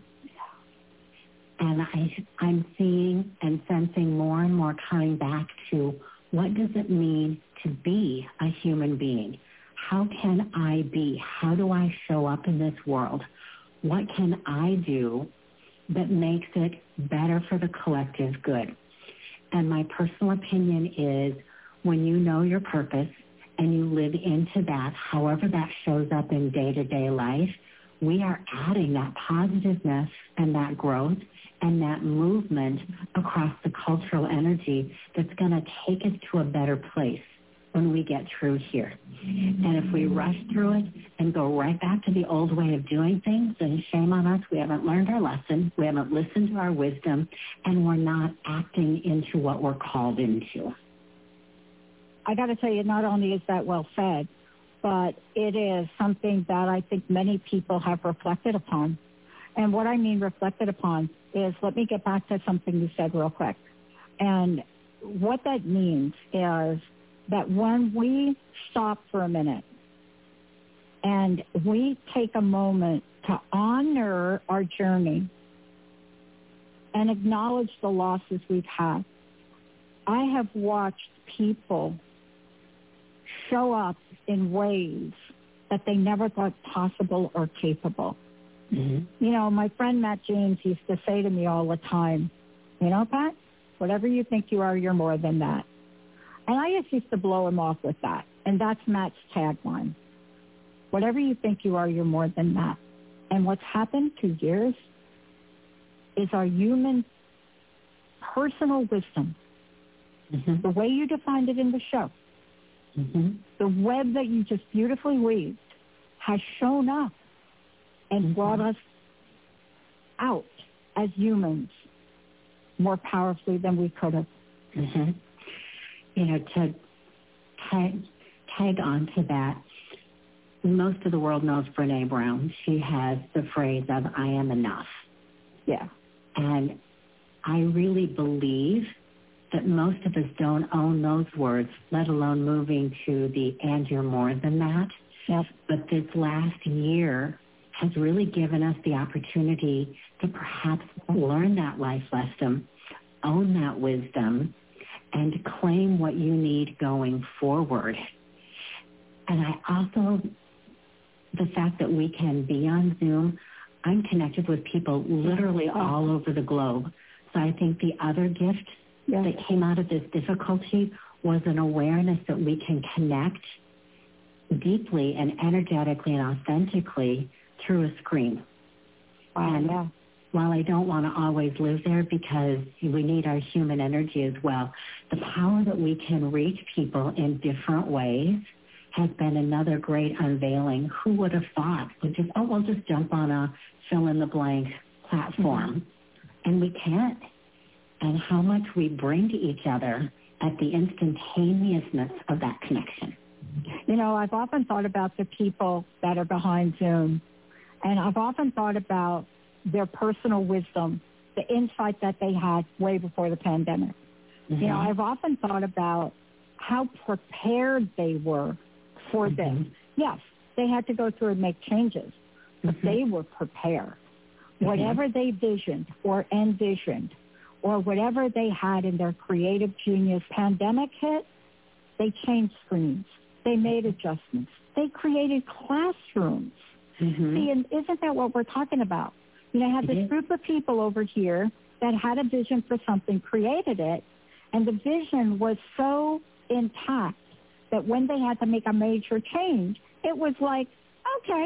And I'm seeing and sensing more and more coming back to what does it mean to be a human being? How can I be? How do I show up in this world? What can I do that makes it better for the collective good? And my personal opinion is when you know your purpose and you live into that, however that shows up in day-to-day life, we are adding that positiveness and that growth and that movement across the cultural energy that's going to take us to a better place when we get through here. And if we rush through it and go right back to the old way of doing things, then shame on us. We haven't learned our lesson. We haven't listened to our wisdom, and we're not acting into what we're called into. I got to tell you, not only is that well said, but it is something that I think many people have reflected upon. And what I mean reflected upon is, let me get back to something you said real quick. And what that means is that when we stop for a minute and we take a moment to honor our journey and acknowledge the losses we've had, I have watched people show up in ways that they never thought possible or capable. Mm-hmm. You know, my friend Matt James used to say to me all the time, you know, Pat, whatever you think you are, you're more than that. And I just used to blow him off with that. And that's Matt's tagline. Whatever you think you are, you're more than that. And what's happened 2 years is our human personal wisdom, the way you defined it in the show, the web that you just beautifully weaved, has shown up and brought us out as humans more powerfully than we could have. You know, to tag on to that, most of the world knows Brene Brown. She has the phrase of, I am enough. Yeah. And I really believe that most of us don't own those words, let alone moving to the and you're more than that. Yep. But this last year has really given us the opportunity to perhaps learn that life lesson, own that wisdom, and claim what you need going forward. And I also, the fact that we can be on Zoom, I'm connected with people literally all over the globe. So I think the other gift that came out of this difficulty was an awareness that we can connect deeply and energetically and authentically through a screen. And while I don't want to always live there because we need our human energy as well, the power that we can reach people in different ways has been another great unveiling. Who would have thought? We'll just jump on a fill-in-the-blank platform. And we can't. And how much we bring to each other at the instantaneousness of that connection. You know, I've often thought about the people that are behind Zoom, and I've often thought about their personal wisdom, the insight that they had way before the pandemic. You know, I've often thought about how prepared they were for this. Yes, they had to go through and make changes, but they were prepared. Whatever they visioned or envisioned or whatever they had in their creative genius, pandemic hit, they changed screens. They made adjustments. They created classrooms. See, and isn't that what we're talking about? I had this group of people over here that had a vision for something, created it, and the vision was so intact that when they had to make a major change, it was like, okay,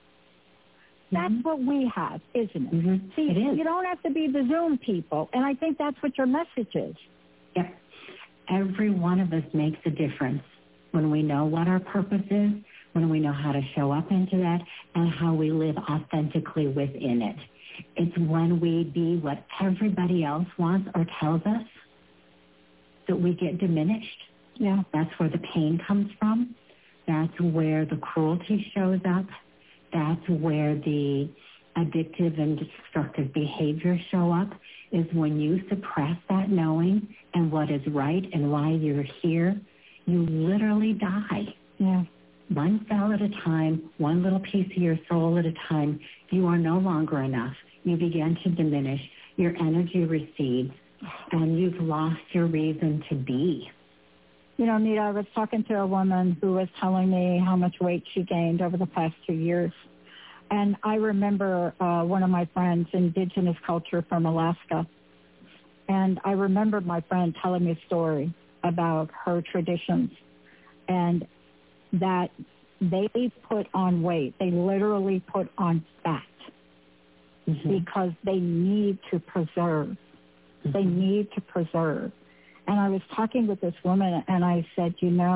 that's what we have, isn't it? See, it is. You don't have to be the Zoom people, and I think that's what your message is. Yep. Every one of us makes a difference when we know what our purpose is, when we know how to show up into that, and how we live authentically within it. It's when we be what everybody else wants or tells us that we get diminished. Yeah. That's where the pain comes from. That's where the cruelty shows up. That's where the addictive and destructive behaviors show up, is when you suppress that knowing and what is right and why you're here, you literally die. Yeah. One cell at a time, one little piece of your soul at a time. You are no longer enough. You begin to diminish. Your energy recedes, and you've lost your reason to be. Nita, I was talking to a woman who was telling me how much weight she gained over the past 2 years. And I remember one of my friends, indigenous culture from Alaska. And I remember my friend telling me a story about her traditions and that they put on weight. They literally put on fat because they need to preserve. They need to preserve. And I was talking with this woman, and I said,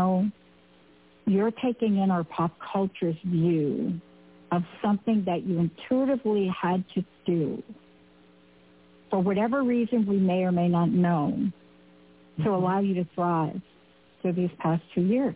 you're taking in our pop culture's view of something that you intuitively had to do for whatever reason we may or may not know to allow you to thrive through these past 2 years.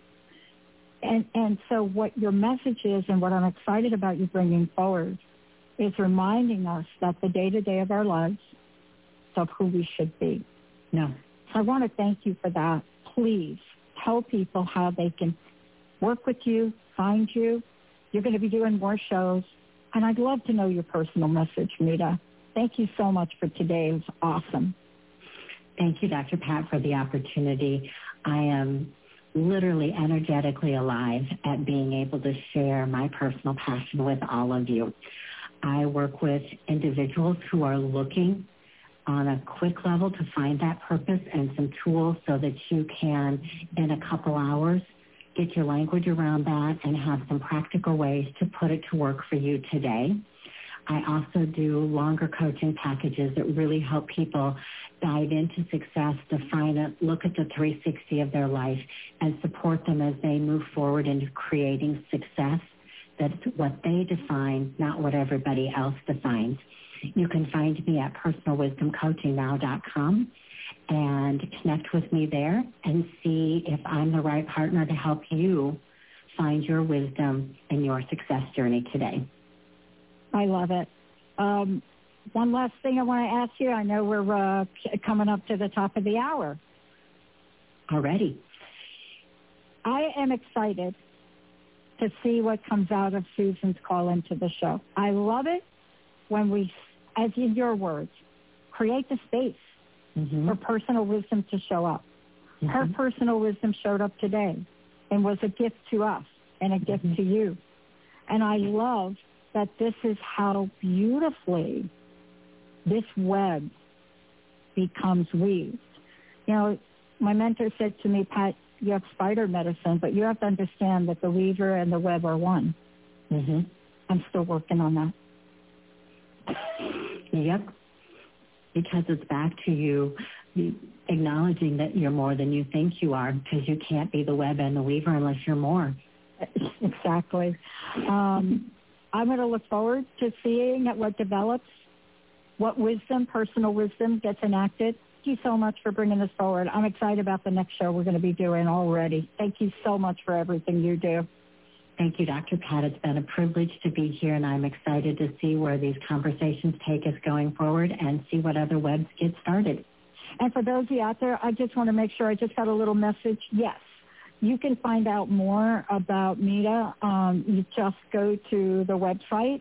And so what your message is, and what I'm excited about you bringing forward, is reminding us that the day-to-day of our lives is of who we should be. No. I want to thank you for that. Please tell people how they can work with you, find you. You're going to be doing more shows. And I'd love to know your personal message, Mita. Thank you so much for today. It was awesome. Thank you, Dr. Pat, for the opportunity. I am literally energetically alive at being able to share my personal passion with all of you. I work with individuals who are looking on a quick level to find that purpose and some tools so that you can, in a couple hours, get your language around that and have some practical ways to put it to work for you today. I also do longer coaching packages that really help people dive into success, define it, look at the 360 of their life, and support them as they move forward into creating success. That's what they define, not what everybody else defines. You can find me at personalwisdomcoachingnow.com and connect with me there and see if I'm the right partner to help you find your wisdom and your success journey today. I love it. One last thing I want to ask you. I know we're coming up to the top of the hour. Already. I am excited to see what comes out of Susan's call into the show. I love it when we, as in your words, create the space for personal wisdom to show up. Her personal wisdom showed up today and was a gift to us and a gift to you. And I love that this is how beautifully this web becomes weaved. My mentor said to me, Pat, you have spider medicine, but you have to understand that the weaver and the web are one. I'm still working on that. Yep. Because it's back to you acknowledging that you're more than you think you are, because you can't be the web and the weaver unless you're more. Exactly. I'm going to look forward to seeing what develops, what wisdom, personal wisdom gets enacted. Thank you so much for bringing this forward. I'm excited about the next show we're going to be doing already. Thank you so much for everything you do. Thank you, Dr. Pat. It's been a privilege to be here, and I'm excited to see where these conversations take us going forward and see what other webs get started. And for those of you out there, I just want to make sure I just got a little message. Yes, you can find out more about Mita. You just go to the website,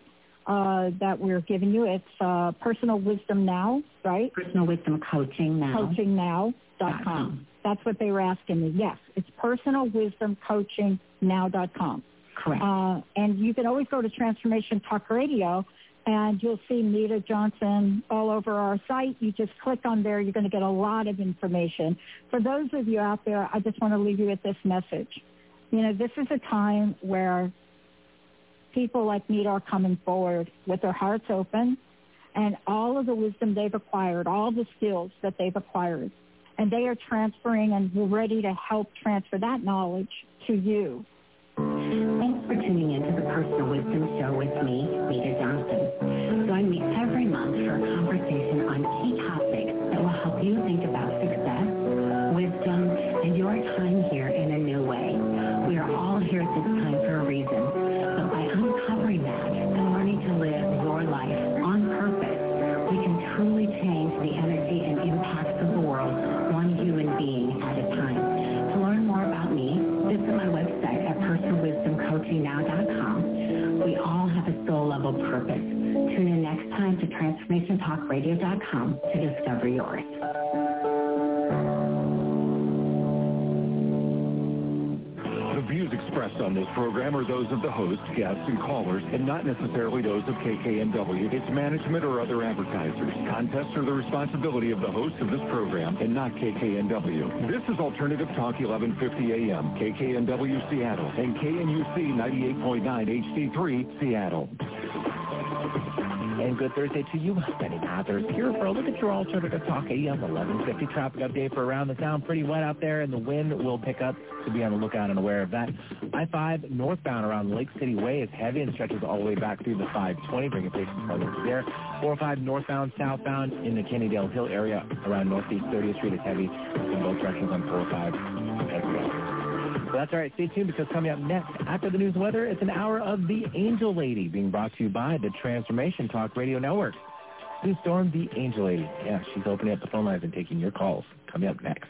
that we're giving you. It's Personal Wisdom Now, right? Personal Wisdom Coaching Now. CoachingNow.com. That's what they were asking me. Yes, it's personalwisdomcoachingnow.com. Correct. And you can always go to Transformation Talk Radio, and you'll see Nita Johnson all over our site. You just click on there. You're going to get a lot of information. For those of you out there, I just want to leave you with this message. This is a time where people like Nita are coming forward with their hearts open and all of the wisdom they've acquired, all the skills that they've acquired. And they are transferring, and we're ready to help transfer that knowledge to you. Thanks for tuning in to the Personal Wisdom Show with me, Nita Johnson. Join me every month for a conversation on key topics that will help you think about success, wisdom, and your time here in a new way. We are all here at this time for a reason. But by uncovering that and learning to live your life on purpose, we can truly change the energy and impacts of the world, one human being at a time. To learn more about me, visit my website at personalwisdomcoachingnow.com. We all have a soul-level purpose. Tune in next time to TransformationTalkRadio.com to discover yours. The views expressed on this program are those of the host, guests, and callers, and not necessarily those of KKNW, its management, or other advertisers. Contests are the responsibility of the host of this program and not KKNW. This is Alternative Talk 1150 AM, KKNW Seattle, and KNUC 98.9 HD3 Seattle. And good Thursday to you. Benny Mathers here for a look at your Alternative Talk AM 1150 traffic update for around the town. Pretty wet out there, and the wind will pick up, so be on the lookout and aware of that. I-5 northbound around Lake City Way is heavy and stretches all the way back through the 520, bringing patients farther there. 405 northbound, southbound in the Kennedale Hill area around Northeast 30th Street is heavy in both directions on 405 as well. So that's all right. Stay tuned, because coming up next, after the news weather, it's an hour of The Angel Lady, being brought to you by the Transformation Talk Radio Network. Sue Storm, The Angel Lady. Yeah, she's opening up the phone lines and taking your calls. Coming up next.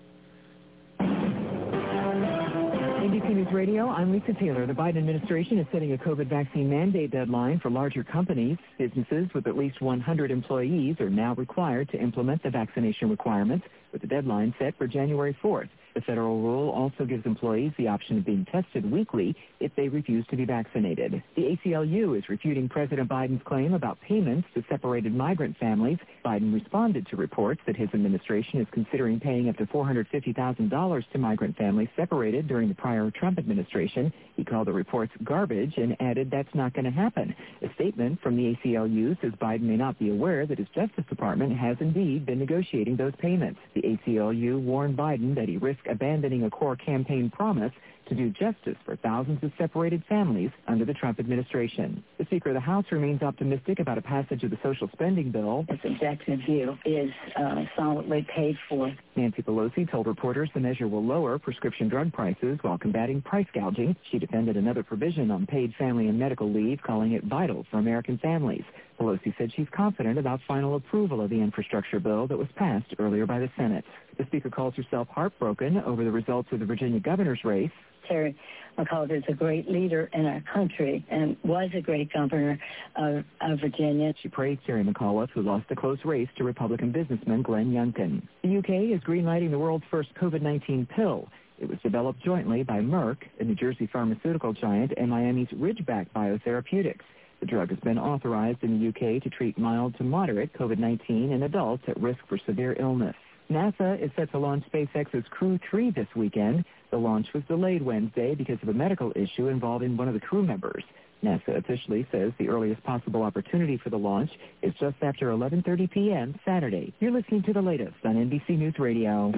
NBC News Radio, I'm Lisa Taylor. The Biden administration is setting a COVID vaccine mandate deadline for larger companies. Businesses with at least 100 employees are now required to implement the vaccination requirements, with the deadline set for January 4th. The federal rule also gives employees the option of being tested weekly if they refuse to be vaccinated. The ACLU is refuting President Biden's claim about payments to separated migrant families. Biden responded to reports that his administration is considering paying up to $450,000 to migrant families separated during the prior Trump administration. He called the reports garbage and added that's not going to happen. A statement from the ACLU says Biden may not be aware that his Justice Department has indeed been negotiating those payments. The ACLU warned Biden that he risks abandoning a core campaign promise to do justice for thousands of separated families under the Trump administration. The Speaker of the House remains optimistic about a passage of the social spending bill. Its executive view is solidly paid for. Nancy Pelosi told reporters the measure will lower prescription drug prices while combating price gouging. She defended another provision on paid family and medical leave, calling it vital for American families. Pelosi said she's confident about final approval of the infrastructure bill that was passed earlier by the Senate. The Speaker calls herself heartbroken over the results of the Virginia governor's race. Terry McAuliffe is a great leader in our country and was a great governor of Virginia. She praised Terry McAuliffe, who lost a close race to Republican businessman Glenn Youngkin. The UK is greenlighting the world's first COVID-19 pill. It was developed jointly by Merck, a New Jersey pharmaceutical giant, and Miami's Ridgeback Biotherapeutics. The drug has been authorized in the UK to treat mild to moderate COVID-19 in adults at risk for severe illness. NASA is set to launch SpaceX's Crew 3 this weekend. The launch was delayed Wednesday because of a medical issue involving one of the crew members. NASA officially says the earliest possible opportunity for the launch is just after 11:30 p.m. Saturday. You're listening to the latest on NBC News Radio.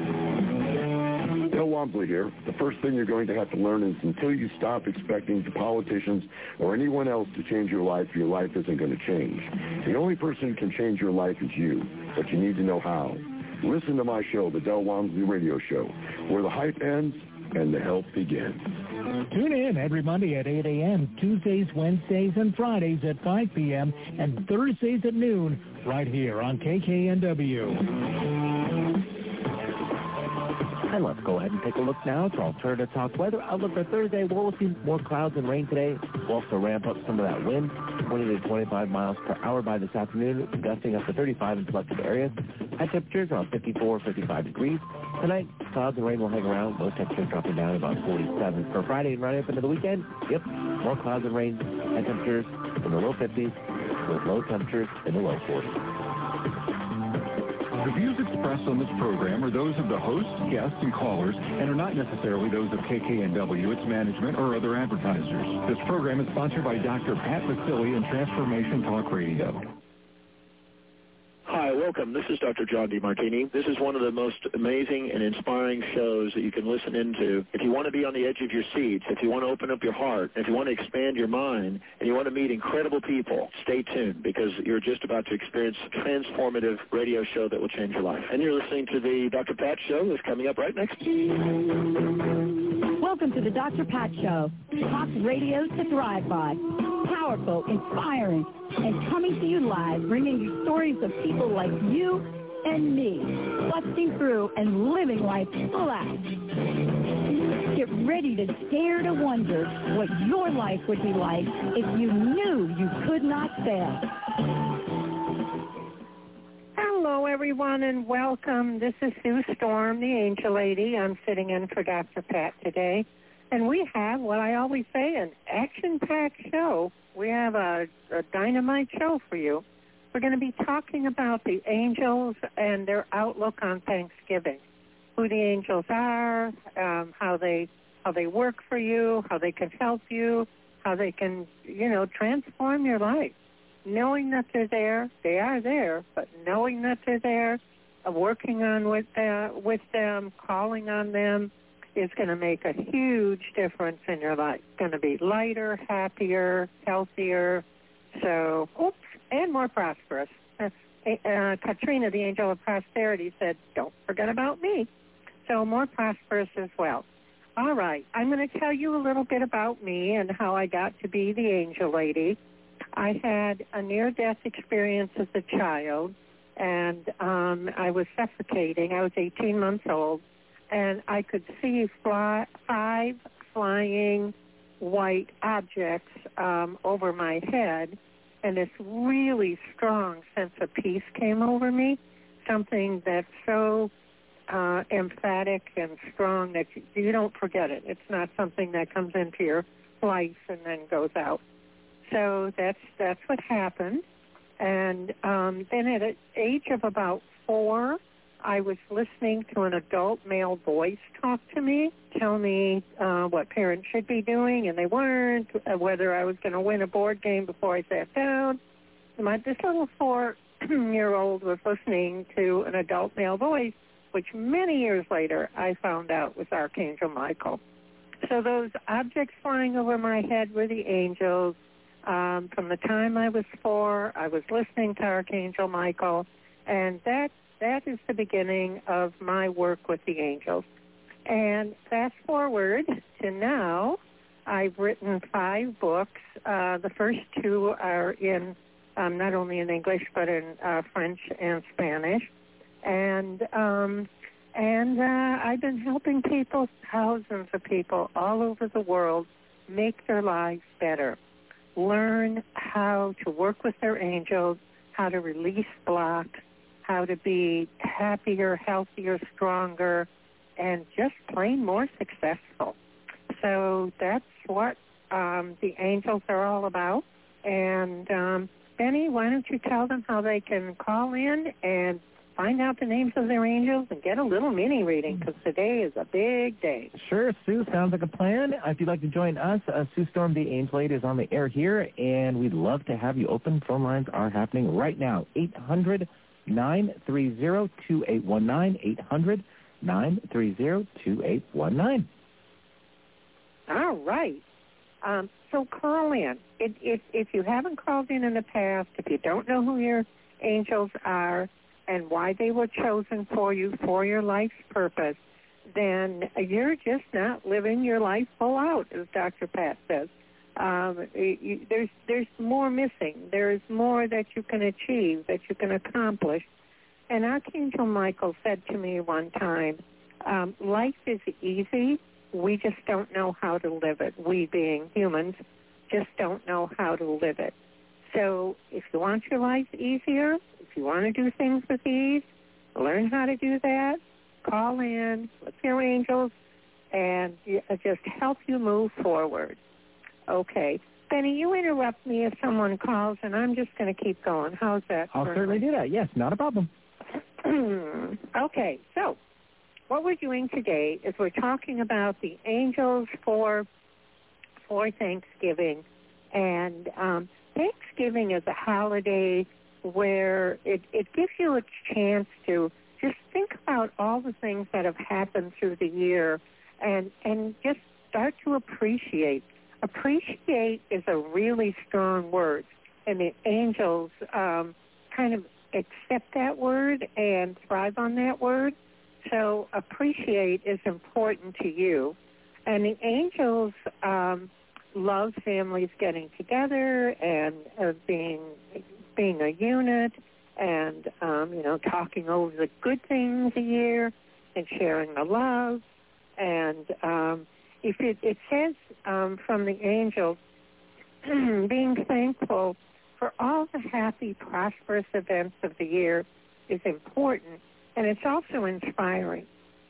Bill Wamsley here. The first thing you're going to have to learn is until you stop expecting the politicians or anyone else to change your life isn't going to change. The only person who can change your life is you, but you need to know how. Listen to my show, The Del Wamsley Radio Show, where the hype ends and the help begins. Tune in every Monday at 8 a.m., Tuesdays, Wednesdays, and Fridays at 5 p.m., and Thursdays at noon, right here on KKNW. And let's go ahead and take a look now to Alternative Talk weather outlook for Thursday. We'll see more clouds and rain today. We'll also ramp up some of that wind, 20 to 25 miles per hour by this afternoon, gusting up to 35 in selected areas. High temperatures around 54, 55 degrees. Tonight, clouds and rain will hang around. Low temperatures dropping down about 47. For Friday and right up into the weekend, more clouds and rain. High temperatures in the low 50s with low temperatures in the low 40s. The views expressed on this program are those of the hosts, guests, and callers, and are not necessarily those of KKNW, its management, or other advertisers. This program is sponsored by Dr. Pat Vasili and Transformation Talk Radio. Hi, welcome. This is Dr. John DeMartini. This is one of the most amazing and inspiring shows that you can listen into. If you want to be on the edge of your seats, if you want to open up your heart, if you want to expand your mind, and you want to meet incredible people, stay tuned because you're just about to experience a transformative radio show that will change your life. And you're listening to the Dr. Pat Show that's coming up right next. Welcome to the Dr. Pat Show. Talk radio to thrive by. Powerful, inspiring, and coming to you live, bringing you stories of people like you and me, busting through and living life full out. Get ready to dare to wonder what your life would be like if you knew you could not fail. Hello, everyone, and welcome. This is Sue Storm, the Angel Lady. I'm sitting in for Dr. Pat today. And we have what I always say, an action-packed show. We have a dynamite show for you. We're going to be talking about the angels and their outlook on Thanksgiving, who the angels are, how they work for you, how they can help you, how they can, transform your life. Knowing that they're there, they are there, but knowing that they're there, working on with them, calling on them, is going to make a huge difference in your life. It's going to be lighter, happier, healthier, and more prosperous. Katrina, the angel of prosperity, said, don't forget about me. So more prosperous as well. All right, I'm going to tell you a little bit about me and how I got to be the Angel Lady. I had a near-death experience as a child, and I was suffocating. I was 18 months old. And I could see 5 flying white objects over my head, and this really strong sense of peace came over me, something that's so emphatic and strong that you don't forget it. It's not something that comes into your life and then goes out. So that's what happened. And then at an age of about 4, I was listening to an adult male voice talk to me, tell me what parents should be doing, and they weren't, whether I was going to win a board game before I sat down. This little 4-year-old was listening to an adult male voice, which many years later I found out was Archangel Michael. So those objects flying over my head were the angels. From the time I was 4, I was listening to Archangel Michael, and that is the beginning of my work with the angels. And fast forward to now, I've written 5 books. The first 2 are in not only in English but in French and Spanish. And I've been helping people, thousands of people all over the world, make their lives better, learn how to work with their angels, how to release blocks, how to be happier, healthier, stronger, and just plain more successful. So that's what the angels are all about. And Benny, why don't you tell them how they can call in and find out the names of their angels and get a little mini reading, because today is a big day. Sure, Sue. Sounds like a plan. If you'd like to join us, Sue Storm, the Angel Lady, is on the air here, and we'd love to have you open. Phone lines are happening right now. 800-930-2819, 800-930-2819. All right. So call in. If you haven't called in the past, if you don't know who your angels are and why they were chosen for you for your life's purpose, then you're just not living your life full out, as Dr. Pat says. There's more missing. There's more that you can achieve, that you can accomplish. And Archangel Michael said to me one time, life is easy. We just don't know how to live it. We, being humans, just don't know how to live it. So if you want your life easier, if you want to do things with ease, learn how to do that. Call in with your angels and just help you move forward. Okay. Benny, you interrupt me if someone calls, and I'm just going to keep going. How's that? I'll certainly do that. Yes, not a problem. Okay, so what we're doing today is we're talking about the angels for Thanksgiving. And Thanksgiving is a holiday where it gives you a chance to just think about all the things that have happened through the year and just start to appreciate. Appreciate is a really strong word, and the angels kind of accept that word and thrive on that word. So appreciate is important to you. And the angels love families getting together and being a unit and, talking over the good things a year and sharing the love. And if it says from the angels, being thankful for all the happy, prosperous events of the year is important, and it's also inspiring.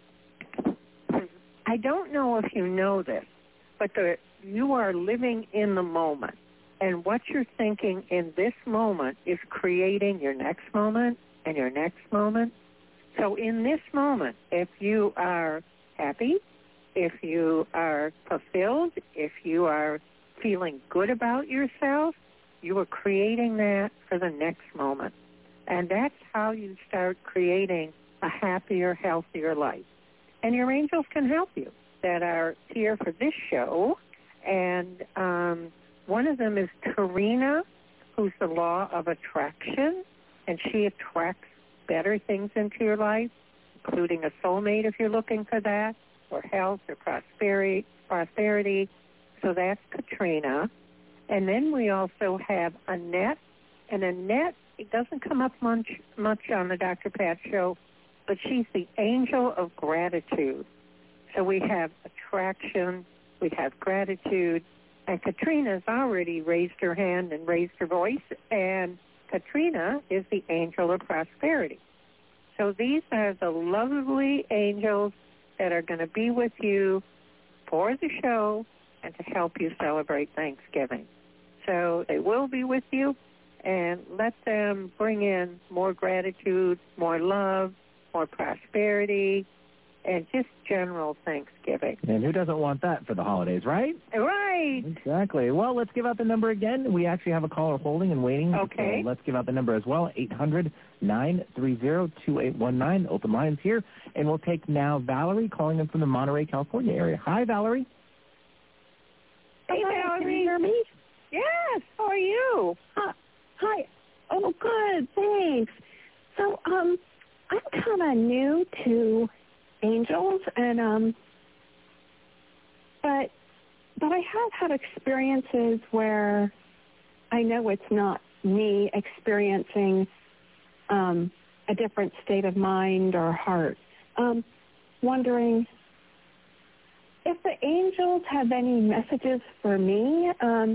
I don't know if you know this, but you are living in the moment, and what you're thinking in this moment is creating your next moment and your next moment. So in this moment, if you are happy, if you are fulfilled, if you are feeling good about yourself, you are creating that for the next moment. And that's how you start creating a happier, healthier life. And your angels can help you that are here for this show. And one of them is Karina, who's the law of attraction, and she attracts better things into your life, including a soulmate if you're looking for that, or health or prosperity. So that's Katrina. And then we also have Annette. And Annette, it doesn't come up much on the Dr. Pat show, but she's the angel of gratitude. So we have attraction, we have gratitude, and Katrina's already raised her hand and raised her voice, and Katrina is the angel of prosperity. So these are the lovely angels that are going to be with you for the show and to help you celebrate Thanksgiving. So they will be with you, and let them bring in more gratitude, more love, more prosperity, and just general Thanksgiving. And who doesn't want that for the holidays, right? Right. Exactly. Well, let's give out the number again. We actually have a caller holding and waiting. Okay. So let's give out the number as well, 800-930-2819. Open lines here. And we'll take now Valerie calling in from the Monterey, California area. Hi, Valerie. Hey, Valerie. Can you hear me? Yes. How are you? Hi. Oh, good. Thanks. So, I'm kind of new to angels, and but I have had experiences where I know it's not me experiencing a different state of mind or heart. Wondering if the angels have any messages for me.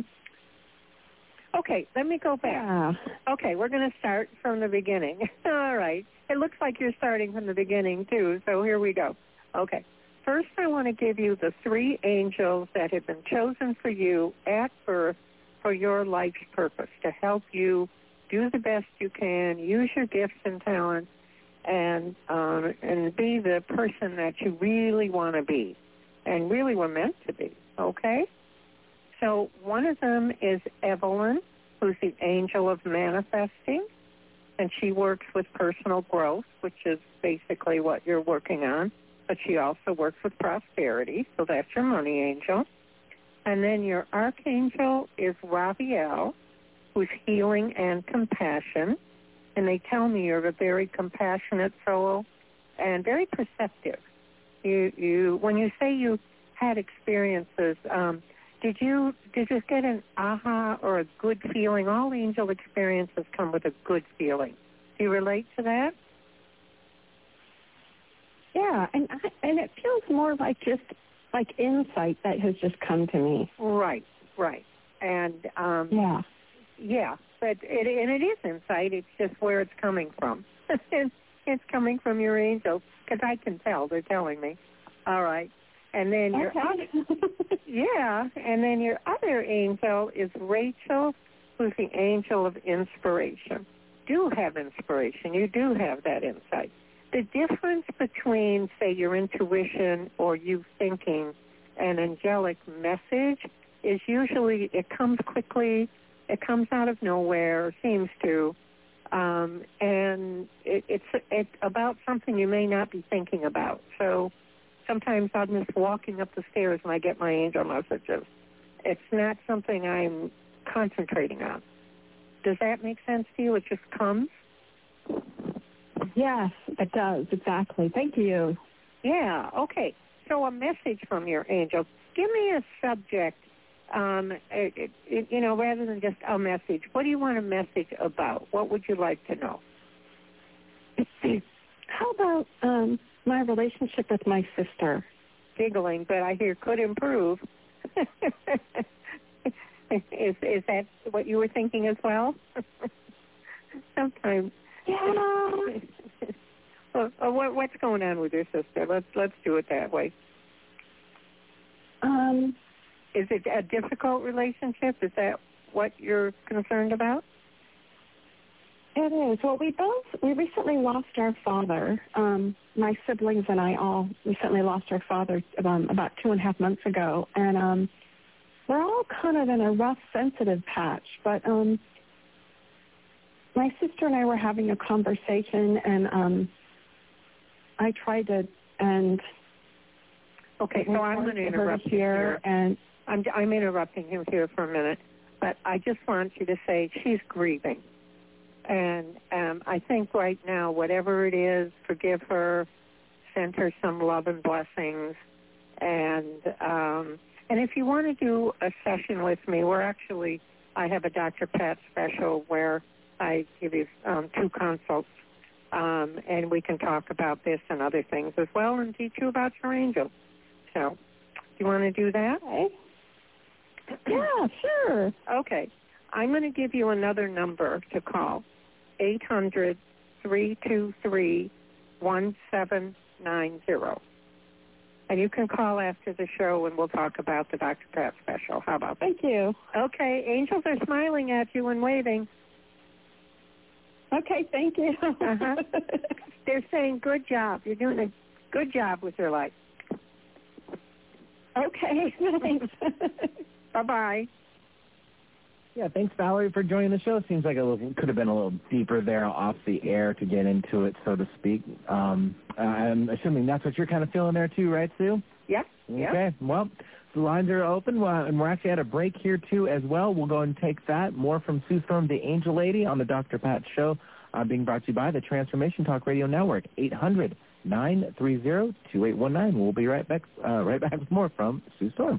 Okay, let me go back. Yeah. Okay, we're going to start from the beginning. All right. It looks like you're starting from the beginning, too, so here we go. Okay. First, I want to give you the 3 angels that have been chosen for you at birth for your life's purpose, to help you do the best you can, use your gifts and talents, and be the person that you really want to be and really were meant to be, okay? So one of them is Evelyn, who's the angel of manifesting, and she works with personal growth, which is basically what you're working on, but she also works with prosperity, so that's your money angel. And then your archangel is Raphael, who's healing and compassion, and they tell me you're a very compassionate soul and very perceptive. You when you say you had experiences, did you get an aha or a good feeling? All angel experiences come with a good feeling. Do you relate to that? Yeah, and it feels more like just like insight that has just come to me. Right. And yeah, but it is insight. It's just where it's coming from. It's coming from your angels, because I can tell. They're telling me. All right. And then your and then your other angel is Rachel, who's the angel of inspiration. You have inspiration. You do have that insight. The difference between, say, your intuition or you thinking an angelic message is usually it comes quickly, it comes out of nowhere, seems to, and it's about something you may not be thinking about. So sometimes I'm just walking up the stairs and I get my angel messages. It's not something I'm concentrating on. Does that make sense to you? It just comes? Yes, it does, exactly. Thank you. Yeah, okay. So a message from your angel. Give me a subject, rather than just a message. What do you want a message about? What would you like to know? How about my relationship with my sister? Giggling, but I hear could improve. Is that what you were thinking as well? Sometimes. Yeah. Well, what's going on with your sister? Let's do it that way. Is it a difficult relationship? Is that what you're concerned about? It is. Well, we recently lost our father. My siblings and I all recently lost our father about 2.5 months ago, and we're all kind of in a rough, sensitive patch. But my sister and I were having a conversation, and I tried to end. Okay, so I'm going to interrupt you here. And I'm interrupting him here for a minute, but I just want you to say she's grieving. And I think right now, whatever it is, forgive her, send her some love and blessings. And if you want to do a session with me, I have a Dr. Pat special where I give you 2 consults, and we can talk about this and other things as well and teach you about your angels. So, do you want to do that? Okay. Yeah, sure. Okay. I'm going to give you another number to call, 800-323-1790. And you can call after the show, and we'll talk about the Dr. Pat special. How about that? Thank you. Okay. Angels are smiling at you and waving. Okay, thank you. Uh-huh. They're saying, good job. You're doing a good job with your life. Okay, thanks. Bye-bye. Yeah, thanks, Valerie, for joining the show. Seems like it could have been a little deeper there off the air to get into it, so to speak. I'm assuming that's what you're kind of feeling there, too, right, Sue? Yep. Okay, well, the lines are open, and we're actually at a break here, too, as well. We'll go and take that. More from Sue Storm, the Angel Lady, on the Dr. Pat Show, being brought to you by the Transformation Talk Radio Network, 800-930-2819. We'll be right back with more from Sue Storm.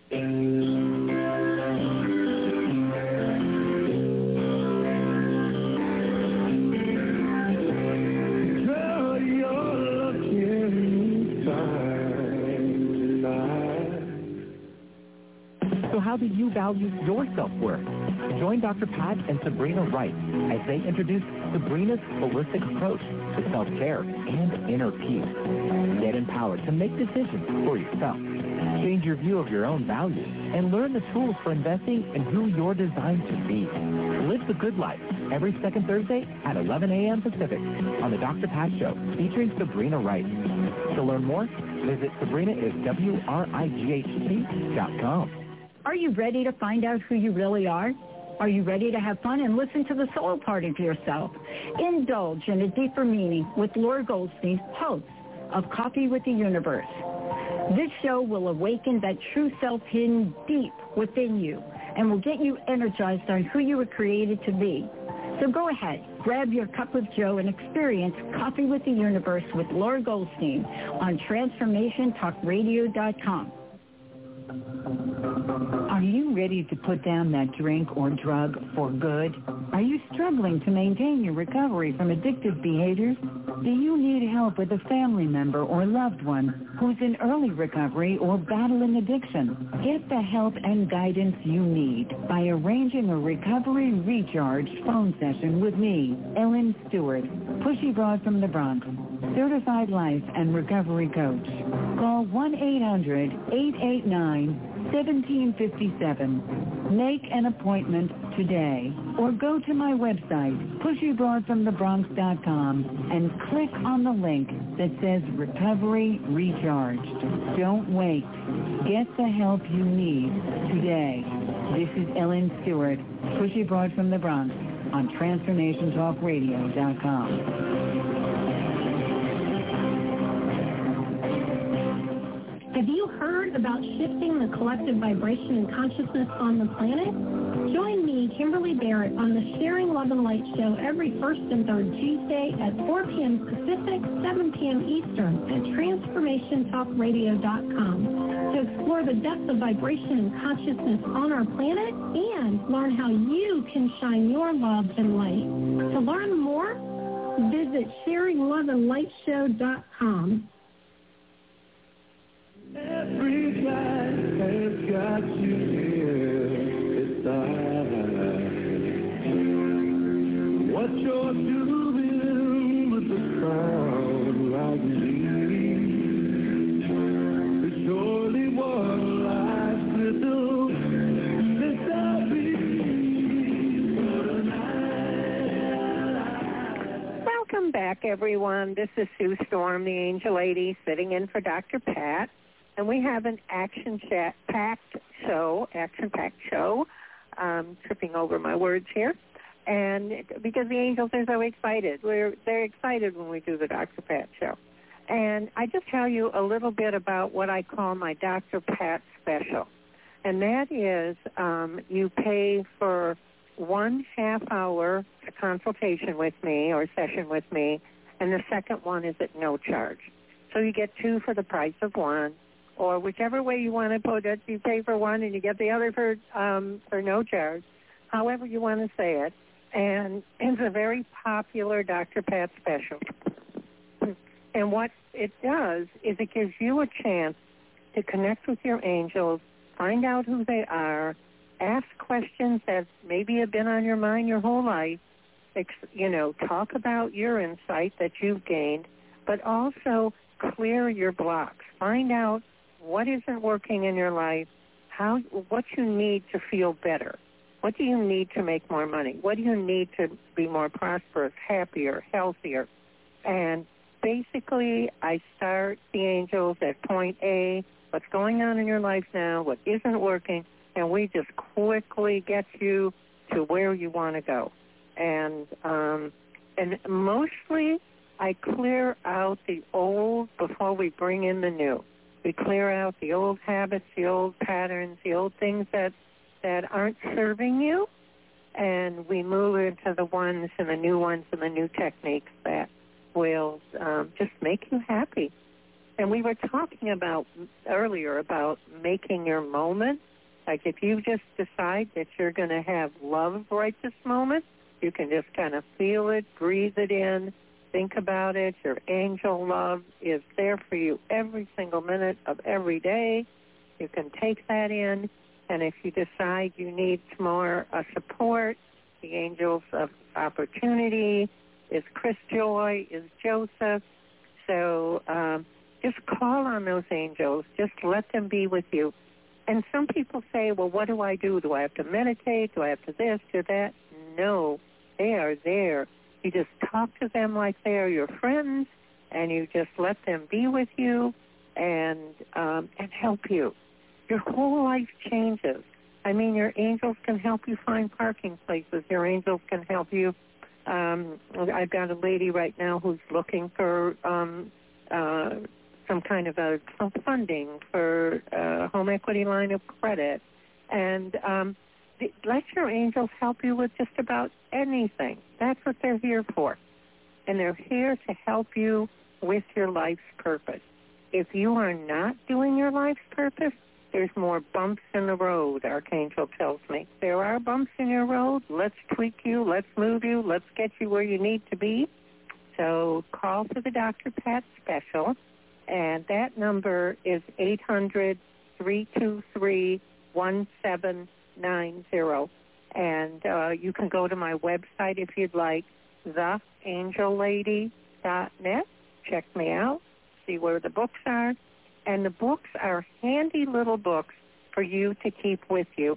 So how do you value your self-worth? Join Dr. Pat and Sabrina Wright as they introduce Sabrina's holistic approach to self-care and inner peace. Get empowered to make decisions for yourself. Change your view of your own values and learn the tools for investing in who you're designed to be. Live the Good Life every second Thursday at 11 a.m. Pacific on the Dr. Pat Show featuring Sabrina Wright. To learn more, visit SabrinaIsWright.com. Are you ready to find out who you really are? Are you ready to have fun and listen to the soul part of yourself? Indulge in a deeper meaning with Laura Goldstein, host of Coffee with the Universe. This show will awaken that true self hidden deep within you and will get you energized on who you were created to be. So go ahead, grab your cup of joe and experience Coffee with the Universe with Laura Goldstein on TransformationTalkRadio.com. Are you ready to put down that drink or drug for good? Are you struggling to maintain your recovery from addictive behaviors? Do you need help with a family member or loved one who's in early recovery or battling addiction? Get the help and guidance you need by arranging a recovery recharge phone session with me, Ellen Stewart, Pushy Broad from the Bronx, certified life and recovery coach. Call 1-800-889-1757. Make an appointment today or go to my website, pushybroadfromthebronx.com, and click on the link that says Recovery Recharged. Don't wait. Get the help you need today. This is Ellen Stewart, Pushy Broad from the Bronx on TransformationTalkRadio.com. Have you heard about shifting the collective vibration and consciousness on the planet? Join me, Kimberly Barrett, on the Sharing Love and Light show every first and third Tuesday at 4 p.m. Pacific, 7 p.m. Eastern at TransformationTalkRadio.com to explore the depths of vibration and consciousness on our planet and learn how you can shine your love and light. To learn more, visit SharingLoveAndLightShow.com. Every life has got you here beside. What you're doing with the crowd like me is surely what life's little mystery. Welcome back, everyone. This is Sue Storm, the Angel Lady, sitting in for Dr. Pat. And we have an action-packed show, tripping over my words here. And because the angels are so excited. They're excited when we do the Dr. Pat show. And I just tell you a little bit about what I call my Dr. Pat special. And that is you pay for 1 half-hour consultation with me or session with me, and the second one is at no charge. So you get 2 for the price of 1. Or whichever way you want to put it, you pay for one and you get the other for no charge, however you want to say it. And it's a very popular Dr. Pat special. And what it does is it gives you a chance to connect with your angels, find out who they are, ask questions that maybe have been on your mind your whole life, talk about your insight that you've gained, but also clear your blocks. Find out what isn't working in your life, what you need to feel better. What do you need to make more money? What do you need to be more prosperous, happier, healthier? And basically, I start the angels at point A, what's going on in your life now, what isn't working, and we just quickly get you to where you want to go. And mostly, I clear out the old before we bring in the new. We clear out the old habits, the old patterns, the old things that aren't serving you, and we move into the ones and the new ones and the new techniques that will just make you happy. And we were talking about earlier about making your moment. Like if you just decide that you're going to have love right this moment, you can just kind of feel it, breathe it in, think about it. Your angel love is there for you every single minute of every day. You can take that in, and if you decide you need some more support, the angels of opportunity is Chris Joy, is Joseph. So just call on those angels. Just let them be with you. And some people say, well, what do I do? Do I have to meditate? Do I have to this, do that? No, they are there. You just talk to them like they are your friends, and you just let them be with you and help you. Your whole life changes. I mean, your angels can help you find parking places. Your angels can help you. I've got a lady right now who's looking for some kind of some funding for a home equity line of credit. And let your angels help you with just about anything. That's what they're here for. And they're here to help you with your life's purpose. If you are not doing your life's purpose, There's more bumps in the road, Archangel tells me. There are bumps in your road. Let's tweak you. Let's move you. Let's get you where you need to be. So call for the Dr. Pat special, and that number is 800-323-1790. And you can go to my website if you'd like, theangellady.net. Check me out, see where the books are. And the books are handy little books for you to keep with you.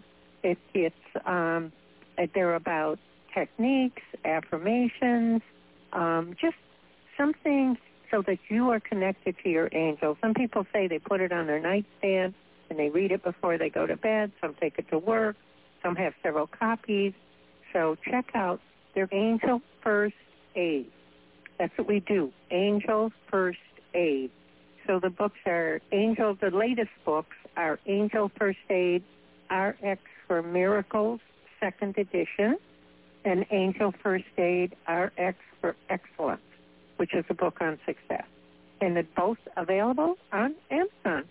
They're about techniques, affirmations, just something so that you are connected to your angel. Some people say they put it on their nightstand and they read it before they go to bed. Some take it to work. Some have several copies. So check out their Angel First Aid. That's what we do, Angel First Aid. So the books are the latest books are Angel First Aid, RX for Miracles, 2nd edition, and Angel First Aid, RX for Excellence, which is a book on success. And they're both available on Amazon.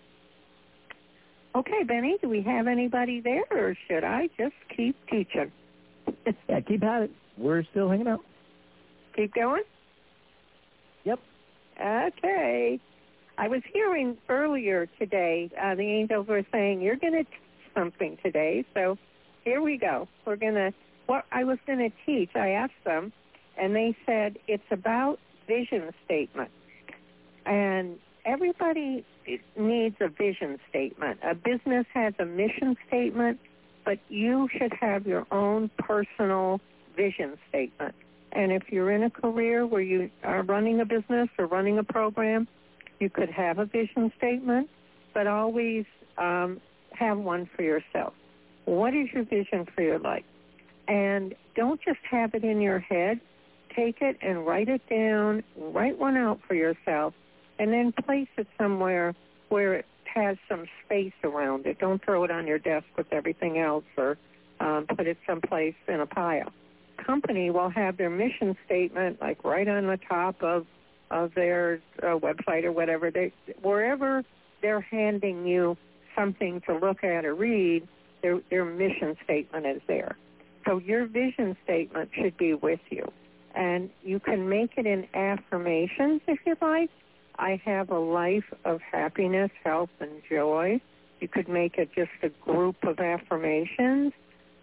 Okay, Benny, do we have anybody there, or should I just keep teaching? Yeah, keep at it. We're still hanging out. Keep going? Yep. Okay. I was hearing earlier today, the angels were saying, you're going to teach something today. So here we go. What I was going to teach, I asked them, and they said it's about vision statement. And everybody needs a vision statement. A business has a mission statement, but you should have your own personal vision statement. And if you're in a career where you are running a business or running a program, you could have a vision statement, but always have one for yourself. What is your vision for your life? And don't just have it in your head. Take it and write it down, write one out for yourself, and then place it somewhere where it has some space around it. Don't throw it on your desk with everything else, or put it someplace in a pile. Company will have their mission statement like right on the top of their website or whatever. Wherever they're handing you something to look at or read, their mission statement is there. So your vision statement should be with you. And you can make it in affirmations if you like. I have a life of happiness, health, and joy. You could make it just a group of affirmations.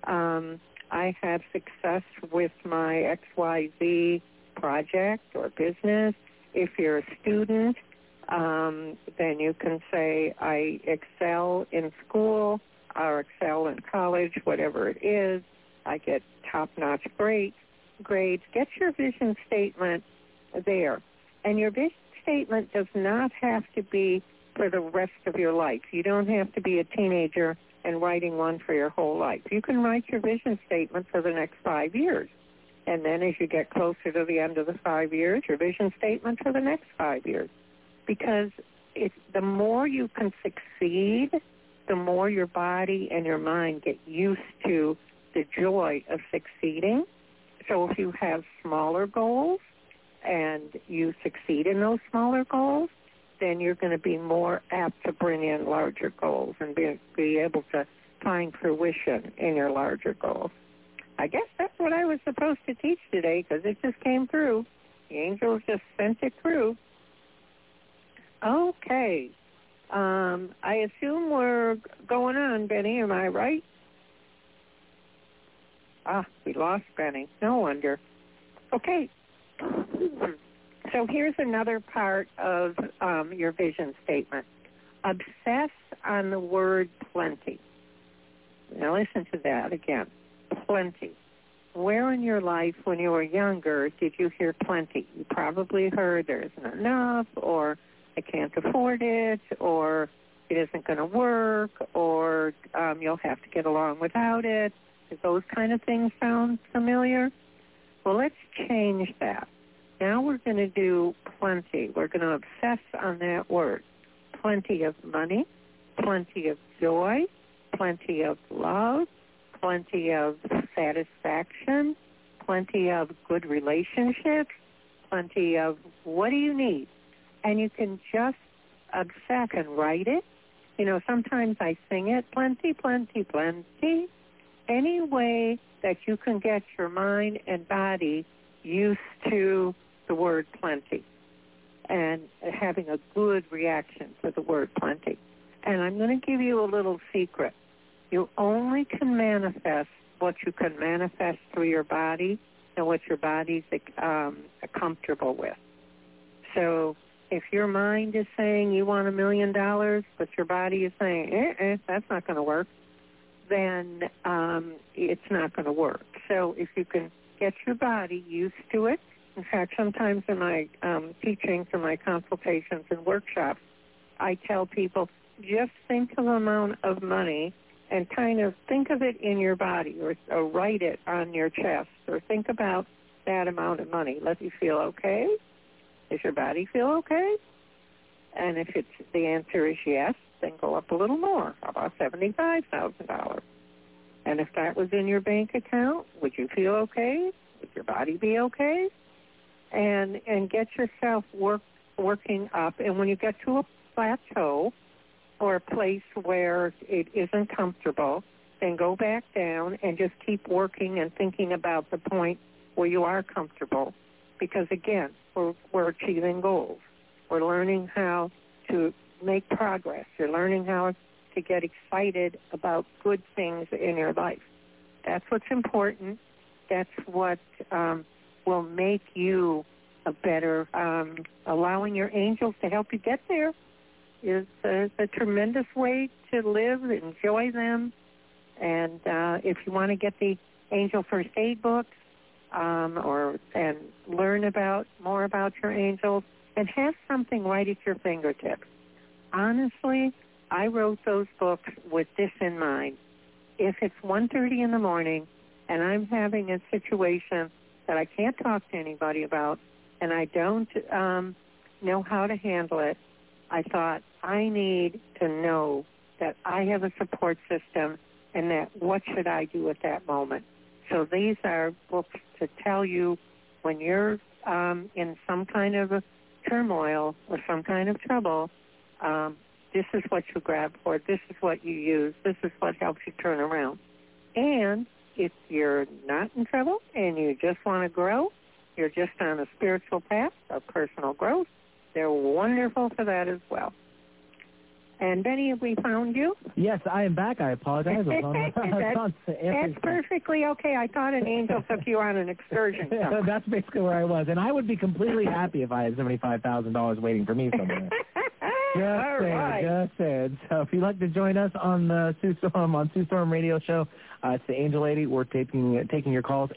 I have success with my XYZ project or business. If you're a student, then you can say, I excel in school or excel in college, whatever it is. I get top-notch grades. Get your vision statement there. And your vision statement does not have to be for the rest of your life. You don't have to be a teenager and writing one for your whole life. You can write your vision statement for the next 5 years. And then as you get closer to the end of the 5 years, your vision statement for the next 5 years. Because the more you can succeed, the more your body and your mind get used to the joy of succeeding. So if you have smaller goals and you succeed in those smaller goals, then you're going to be more apt to bring in larger goals and be able to find fruition in your larger goals. I guess that's what I was supposed to teach today because it just came through. The angels just sent it through. Okay. I assume we're going on, Benny. Am I right? We lost Benny. No wonder. Okay. So here's another part of your vision statement. Obsess on the word plenty. Now listen to that again. Plenty. Where in your life when you were younger did you hear plenty? You probably heard there isn't enough, or I can't afford it, or it isn't going to work, or you'll have to get along without it. Does those kind of things sound familiar? Well, let's change that. Now we're going to do plenty. We're going to obsess on that word. Plenty of money, plenty of joy, plenty of love, plenty of satisfaction, plenty of good relationships, plenty of what do you need? And you can just obsess and write it. sometimes I sing it, plenty, plenty, plenty. Any way that you can get your mind and body used to the word plenty and having a good reaction to the word plenty. And I'm going to give you a little secret. You only can manifest what you can manifest through your body and what your body's comfortable with. So if your mind is saying you want $1 million, but your body is saying, that's not going to work, then it's not going to work. So if you can get your body used to it, in fact, sometimes in my teachings or my consultations and workshops, I tell people, just think of the amount of money and kind of think of it in your body or write it on your chest or think about that amount of money. Let you feel okay. Does your body feel okay? And if the answer is yes, then go up a little more, about $75,000. And if that was in your bank account, would you feel okay? Would your body be okay? And get yourself working up. And when you get to a plateau or a place where it isn't comfortable, then go back down and just keep working and thinking about the point where you are comfortable. Because, again, we're achieving goals. We're learning how to make progress. You're learning how to get excited about good things in your life. That's what's important. That's what will make you a better, allowing your angels to help you get there is a tremendous way to live, enjoy them. And if you want to get the Angel First Aid books and learn more about your angels, and have something right at your fingertips. Honestly, I wrote those books with this in mind. If it's 1:30 in the morning and I'm having a situation that I can't talk to anybody about and I don't know how to handle it, I thought I need to know that I have a support system and that what should I do at that moment. So these are books to tell you when you're in some kind of a turmoil or some kind of trouble, this is what you grab for, this is what you use, this is what helps you turn around. And if you're not in trouble and you just want to grow, you're just on a spiritual path of personal growth, they're wonderful for that as well. And Benny, have we found you? Yes, I am back. I apologize. That's perfectly okay. I thought an angel took you on an excursion. That's basically where I was. And I would be completely happy if I had $75,000 waiting for me somewhere. Just saying. So if you'd like to join us on the Sue Storm Radio Show, it's the Angel Lady. We're taking your calls,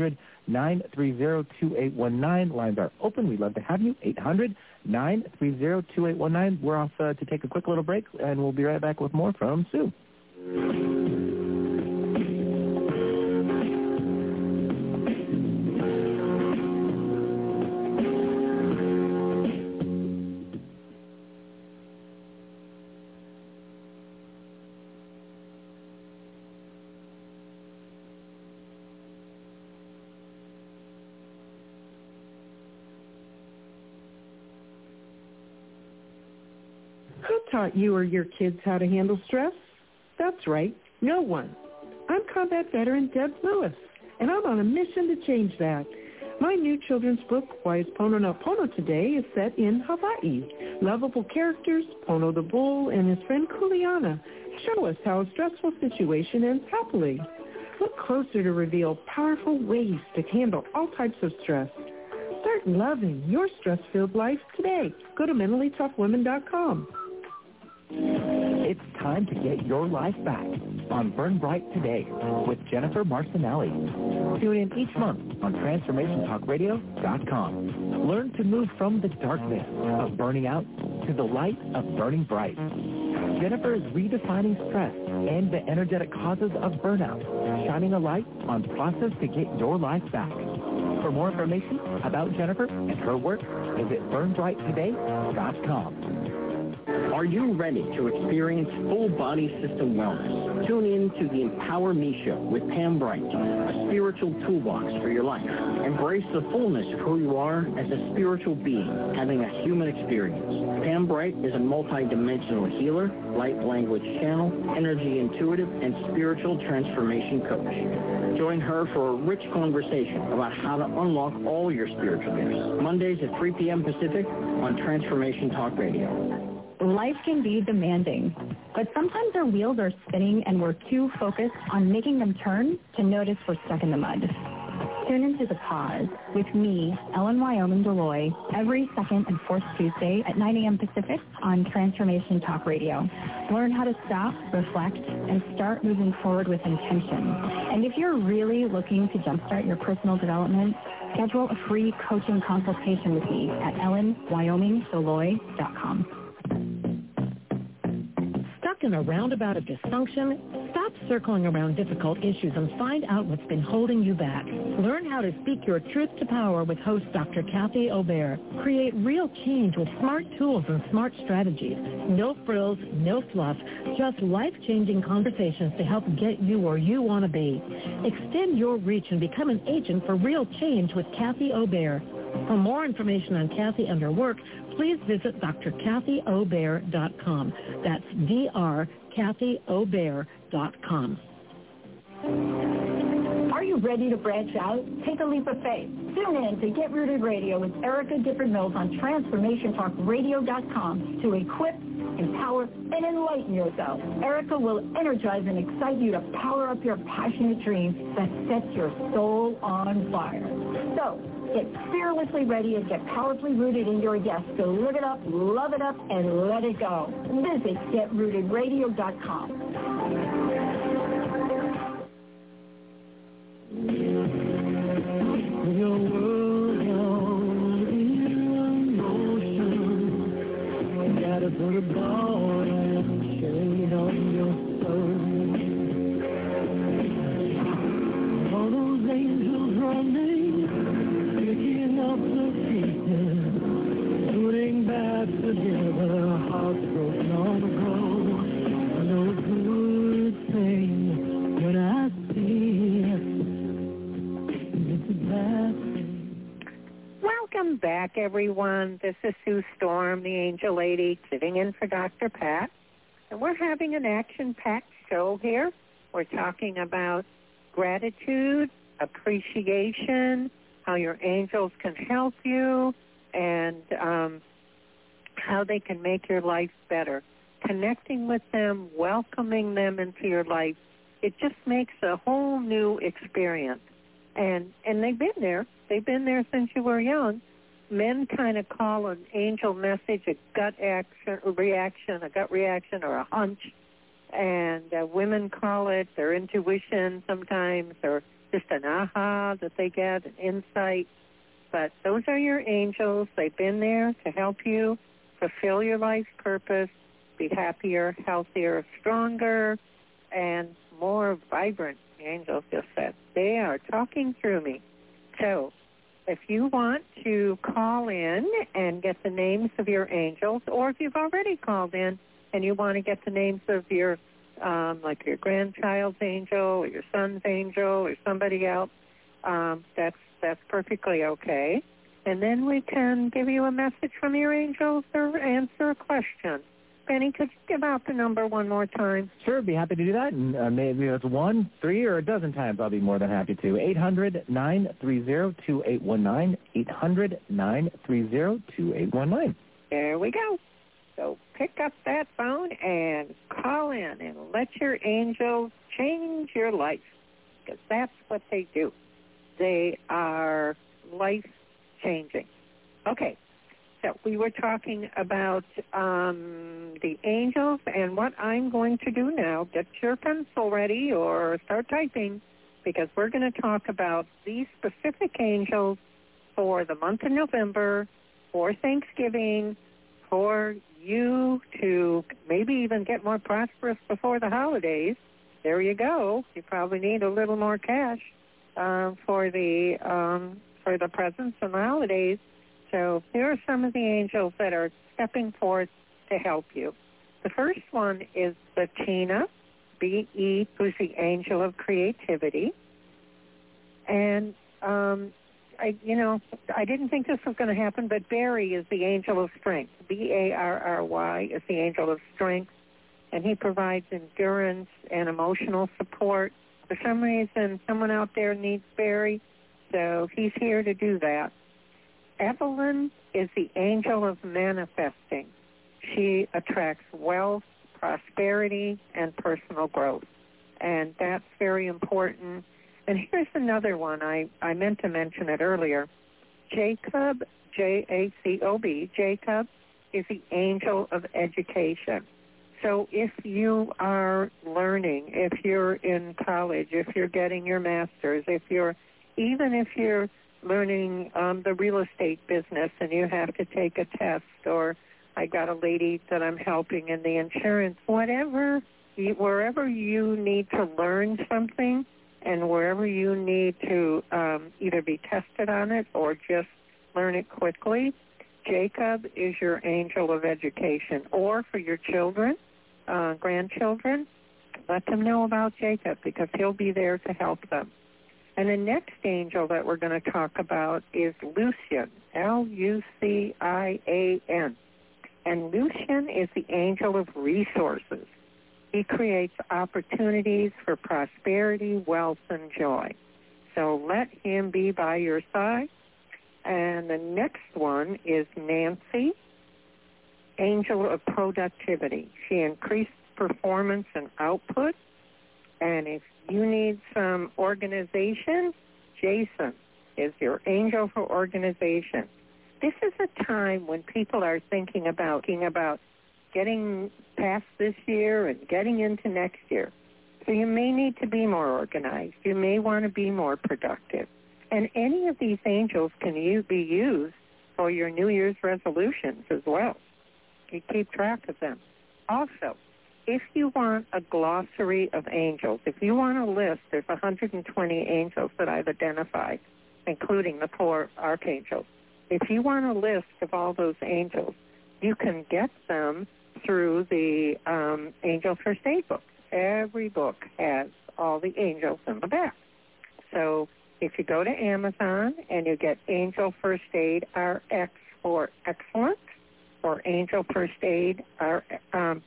800-930-2819. Lines are open. We'd love to have you, 800-930-2819. We're off to take a quick little break, and we'll be right back with more from Sue. Who taught you or your kids how to handle stress? That's right, no one. I'm combat veteran Deb Lewis, and I'm on a mission to change that. My new children's book, Why is Pono Not Pono Today, is set in Hawaii. Lovable characters, Pono the bull and his friend Kuleana, show us how a stressful situation ends happily. Look closer to reveal powerful ways to handle all types of stress. Start loving your stress-filled life today. Go to MentallyToughWomen.com. It's time to get your life back on Burn Bright Today with Jennifer Marcinelli. Tune in each month on TransformationTalkRadio.com. Learn to move from the darkness of burning out to the light of burning bright. Jennifer is redefining stress and the energetic causes of burnout, shining a light on the process to get your life back. For more information about Jennifer and her work, visit BurnBrightToday.com. Are you ready to experience full body system wellness? Tune in to the Empower Me Show with Pam Bright, a spiritual toolbox for your life. Embrace the fullness of who you are as a spiritual being, having a human experience. Pam Bright is a multi-dimensional healer, light language channel, energy intuitive, and spiritual transformation coach. Join her for a rich conversation about how to unlock all your spiritual gifts. Mondays at 3 p.m. Pacific on Transformation Talk Radio. Life can be demanding, but sometimes our wheels are spinning and we're too focused on making them turn to notice we're stuck in the mud. Tune into The Pause with me, Ellen Wyoming Deloy, every second and fourth Tuesday at 9 a.m. Pacific on Transformation Talk Radio. Learn how to stop, reflect, and start moving forward with intention. And if you're really looking to jumpstart your personal development, schedule a free coaching consultation with me at ellenwyomingdeloy.com. Stuck in a roundabout of dysfunction? Stop circling around difficult issues and find out what's been holding you back. Learn how to speak your truth to power with host Dr. Kathy Obear. Create real change with smart tools and smart strategies. No frills, no fluff, just life-changing conversations to help get you where you want to be. Extend your reach and become an agent for real change with Kathy Obear. For more information on Kathy and her work, please visit drkathyobear.com. That's drkathyobear.com. Are you ready to branch out? Take a leap of faith. Tune in to Get Rooted Radio with Erica Gifford Mills on TransformationTalkRadio.com to equip, empower, and enlighten yourself. Erica will energize and excite you to power up your passionate dreams that sets your soul on fire. So, get fearlessly ready and get powerfully rooted in your yes to live it up, love it up, and let it go. Visit GetRootedRadio.com. Your world in motion. Gotta put a ball and shade on your soul. All those angels running, picking up the pieces, putting back together, hearts broken on the road. I know it's a good thing when I see it. Welcome back, everyone. This is Sue Storm, the Angel Lady, sitting in for Dr. Pat. And we're having an action-packed show here. We're talking about gratitude, appreciation, how your angels can help you, and how they can make your life better. Connecting with them, welcoming them into your life, it just makes a whole new experience. And they've been there. They've been there since you were young. Men kind of call an angel message a gut reaction, or a hunch. And women call it their intuition sometimes, or just an aha that they get, an insight. But those are your angels. They've been there to help you fulfill your life's purpose, be happier, healthier, stronger, and more vibrant. The angels just said. They are talking through me. So if you want to call in and get the names of your angels, or if you've already called in and you want to get the names of your, like your grandchild's angel or your son's angel or somebody else, that's perfectly okay. And then we can give you a message from your angels or answer a question. Benny, could you give out the number one more time? Sure, be happy to do that. And maybe it's 1, 3, or a dozen times. I'll be more than happy to. 800-930-2819. 800-930-2819. There we go. So pick up that phone and call in and let your angels change your life, because that's what they do. They are life-changing. Okay. So we were talking about the angels, and what I'm going to do now, get your pencil ready or start typing, because we're going to talk about these specific angels for the month of November, for Thanksgiving, for you to maybe even get more prosperous before the holidays. There you go. You probably need a little more cash for the presents and the holidays. So here are some of the angels that are stepping forth to help you. The first one is Bettina, B-E, who's the angel of creativity. And, I didn't think this was going to happen, but Barry is the angel of strength. B-A-R-R-Y is the angel of strength, and he provides endurance and emotional support. For some reason, someone out there needs Barry, so he's here to do that. Evelyn is the angel of manifesting. She attracts wealth, prosperity, and personal growth, and that's very important. And here's another one. I meant to mention it earlier. Jacob, J-A-C-O-B, Jacob is the angel of education. So if you are learning, if you're in college, if you're getting your master's, even if you're learning the real estate business and you have to take a test, or I got a lady that I'm helping in the insurance, wherever you need to learn something and wherever you need to either be tested on it or just learn it quickly, Jacob is your angel of education. Or for your children, grandchildren, let them know about Jacob because he'll be there to help them. And the next angel that we're going to talk about is Lucian, L-U-C-I-A-N. And Lucian is the angel of resources. He creates opportunities for prosperity, wealth, and joy. So let him be by your side. And the next one is Nancy, angel of productivity. She increased performance and output. And if you need some organization, Jason is your angel for organization. This is a time when people are thinking about getting past this year and getting into next year. So you may need to be more organized. You may want to be more productive. And any of these angels can be used for your New Year's resolutions as well. You keep track of them. Also, if you want a glossary of angels, if you want a list, there's 120 angels that I've identified, including the 4 archangels. If you want a list of all those angels, you can get them through the Angel First Aid book. Every book has all the angels in the back. So if you go to Amazon and you get Angel First Aid RX for Excellent, or Angel First Aid RX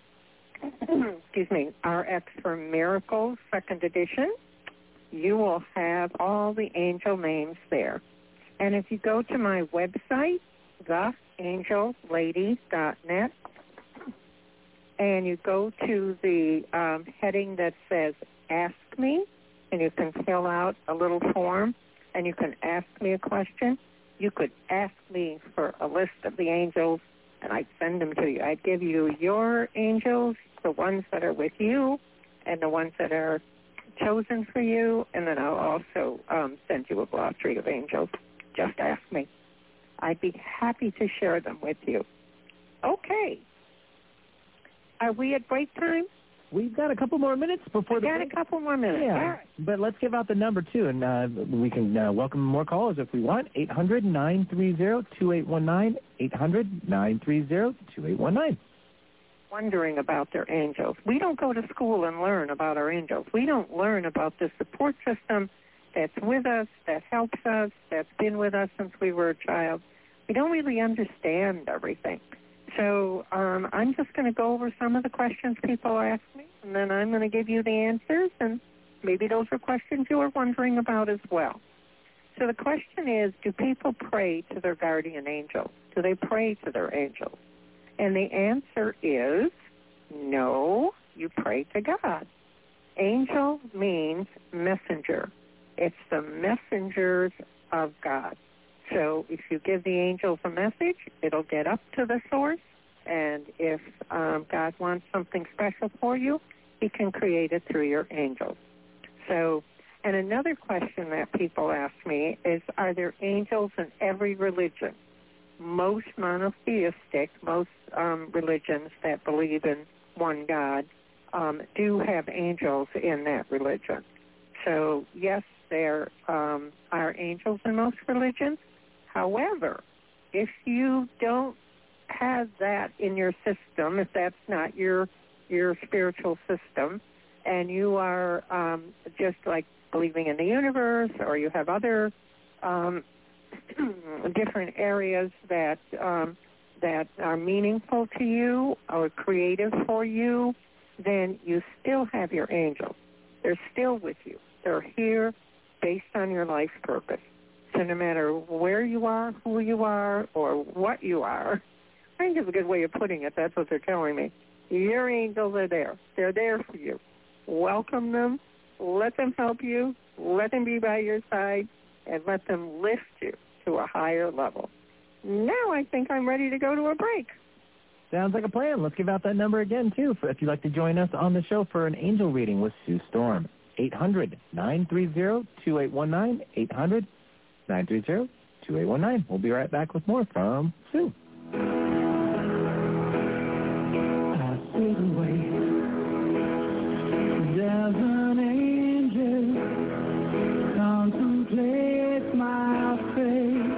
for Miracles, 2nd edition, you will have all the angel names there. And if you go to my website, theangellady.net, and you go to the heading that says Ask Me, and you can fill out a little form, and you can ask me a question. You could ask me for a list of the angels, and I'd send them to you. I'd give you your angels, the ones that are with you, and the ones that are chosen for you, and then I'll also send you a glossary of angels. Just ask me. I'd be happy to share them with you. Okay. Are we at break time? We've got a couple more minutes before the break. Got a couple more minutes. Yeah, all right. But let's give out the number, too, and we can welcome more callers if we want. 800-930-2819, 800-930-2819. Wondering about their angels. We don't go to school and learn about our angels. We don't learn about the support system that's with us, that helps us, that's been with us since we were a child. We don't really understand everything. So I'm just going to go over some of the questions people ask me, and then I'm going to give you the answers, and maybe those are questions you are wondering about as well. So the question is, do people pray to their guardian angel? Do they pray to their angels? And the answer is no, you pray to God. Angel means messenger. It's the messengers of God. So if you give the angels a message, it'll get up to the source, and if God wants something special for you, he can create it through your angels. So, and another question that people ask me is, are there angels in every religion? Most monotheistic, most religions that believe in one God do have angels in that religion. So, yes, there are angels in most religions. However, if you don't have that in your system, if that's not your spiritual system, and you are just like believing in the universe, or you have other different areas that are meaningful to you or creative for you, then you still have your angels. They're still with you. They're here based on your life purpose. So no matter where you are, who you are, or what you are, I think it's a good way of putting it. That's what they're telling me. Your angels are there. They're there for you. Welcome them. Let them help you. Let them be by your side, and let them lift you to a higher level. Now I think I'm ready to go to a break. Sounds like a plan. Let's give out that number again, too, if you'd like to join us on the show for an angel reading with Sue Storm. 800-930-2819, 800-930-2819. We'll be right back with more from Sue. I sit and wait. There's an angel contemplates my fate.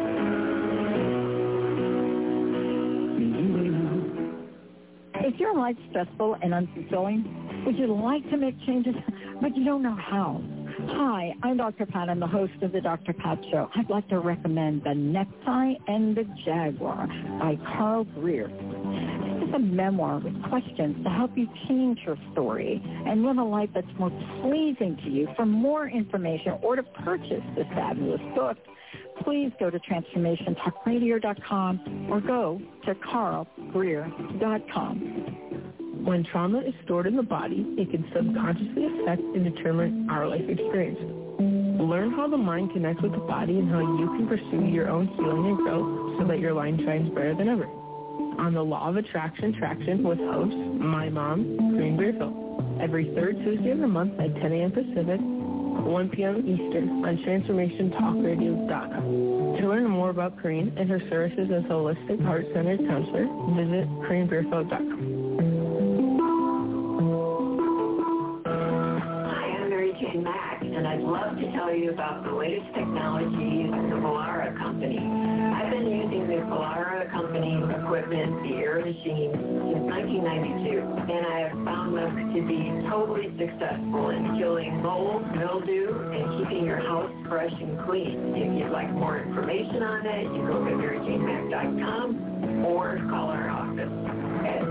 Is your life stressful and unfulfilling? Would you like to make changes, but you don't know how? Hi, I'm Dr. Pat. I'm the host of the Dr. Pat Show. I'd like to recommend The Necktie and the Jaguar by Carl Greer. This is a memoir with questions to help you change your story and live a life that's more pleasing to you. For more information or to purchase this fabulous book, please go to TransformationTalkRadio.com or go to CarlGreer.com. When trauma is stored in the body, it can subconsciously affect and determine our life experience. Learn how the mind connects with the body and how you can pursue your own healing and growth so that your line shines brighter than ever. On the Law of Attraction Traction with host, my mom, Green Beerfield, every third Tuesday of the month at 10 a.m. Pacific, 1 p.m. Eastern on TransformationTalkRadio.com. To learn more about Corrine and her services as a holistic, heart-centered counselor, visit CorrineBeerfield.com. Mac, and I'd love to tell you about the latest technology of the Vollara company. I've been using the Vollara company equipment, the air machine, since 1992, and I have found them to be totally successful in killing mold, mildew, and keeping your house fresh and clean. If you'd like more information on that, you go to MaryJaneMac.com or call our office at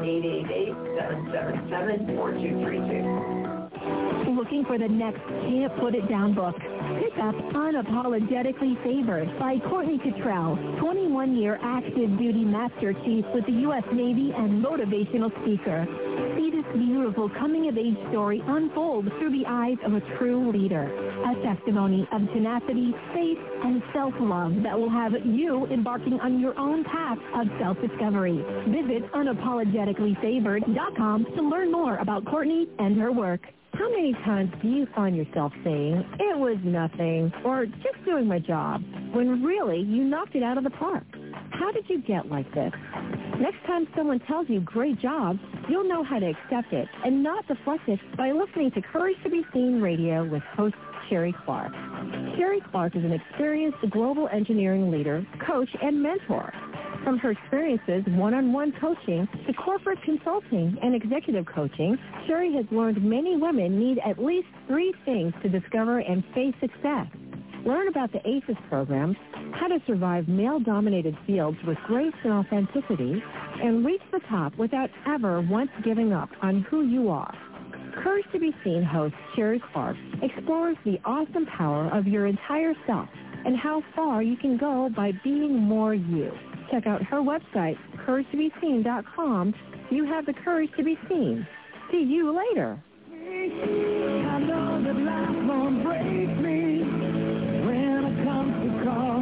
888-777-4232. Looking for the next Can't Put It Down book? Pick up Unapologetically Favored by Courtney Cottrell, 21-year active duty Master Chief with the U.S. Navy and motivational speaker. See this beautiful coming-of-age story unfold through the eyes of a true leader. A testimony of tenacity, faith, and self-love that will have you embarking on your own path of self-discovery. Visit unapologeticallyfavored.com to learn more about Courtney and her work. How many times do you find yourself saying, it was nothing, or just doing my job, when really you knocked it out of the park? How did you get like this? Next time someone tells you great job, you'll know how to accept it and not deflect it by listening to Courage to Be Seen Radio with host Sherry Clark. Sherry Clark is an experienced global engineering leader, coach, and mentor. From her experiences one-on-one coaching to corporate consulting and executive coaching, Sherry has learned many women need at least 3 things to discover and face success. Learn about the ACES program, how to survive male-dominated fields with grace and authenticity, and reach the top without ever once giving up on who you are. Courage to Be Seen host Sherry Clark explores the awesome power of your entire self and how far you can go by being more you. Check out her website, CourageToBeSeen.com. You have the courage to be seen. See you later. I know that life won't break me when it comes to call.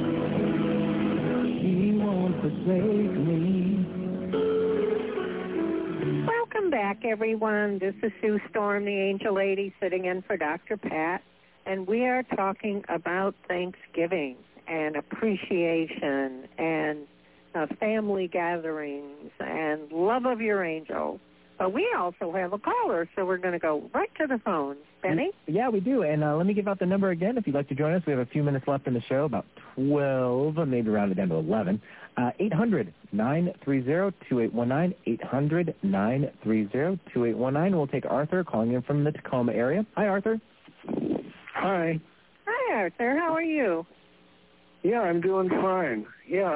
She won't forsake me. Welcome back, everyone. This is Sue Storm, the Angel Lady, sitting in for Dr. Pat, and we are talking about Thanksgiving and appreciation and family gatherings and love of your angel. But we also have a caller, so we're going to go right to the phones. Benny? Yeah, we do. And let me give out the number again if you'd like to join us. We have a few minutes left in the show, about 12, maybe rounded down to 11. 800-930-2819, 800-930-2819. We'll take Arthur calling in from the Tacoma area. Hi, Arthur. Hi. Hi, Arthur. How are you? Yeah, I'm doing fine. Yeah,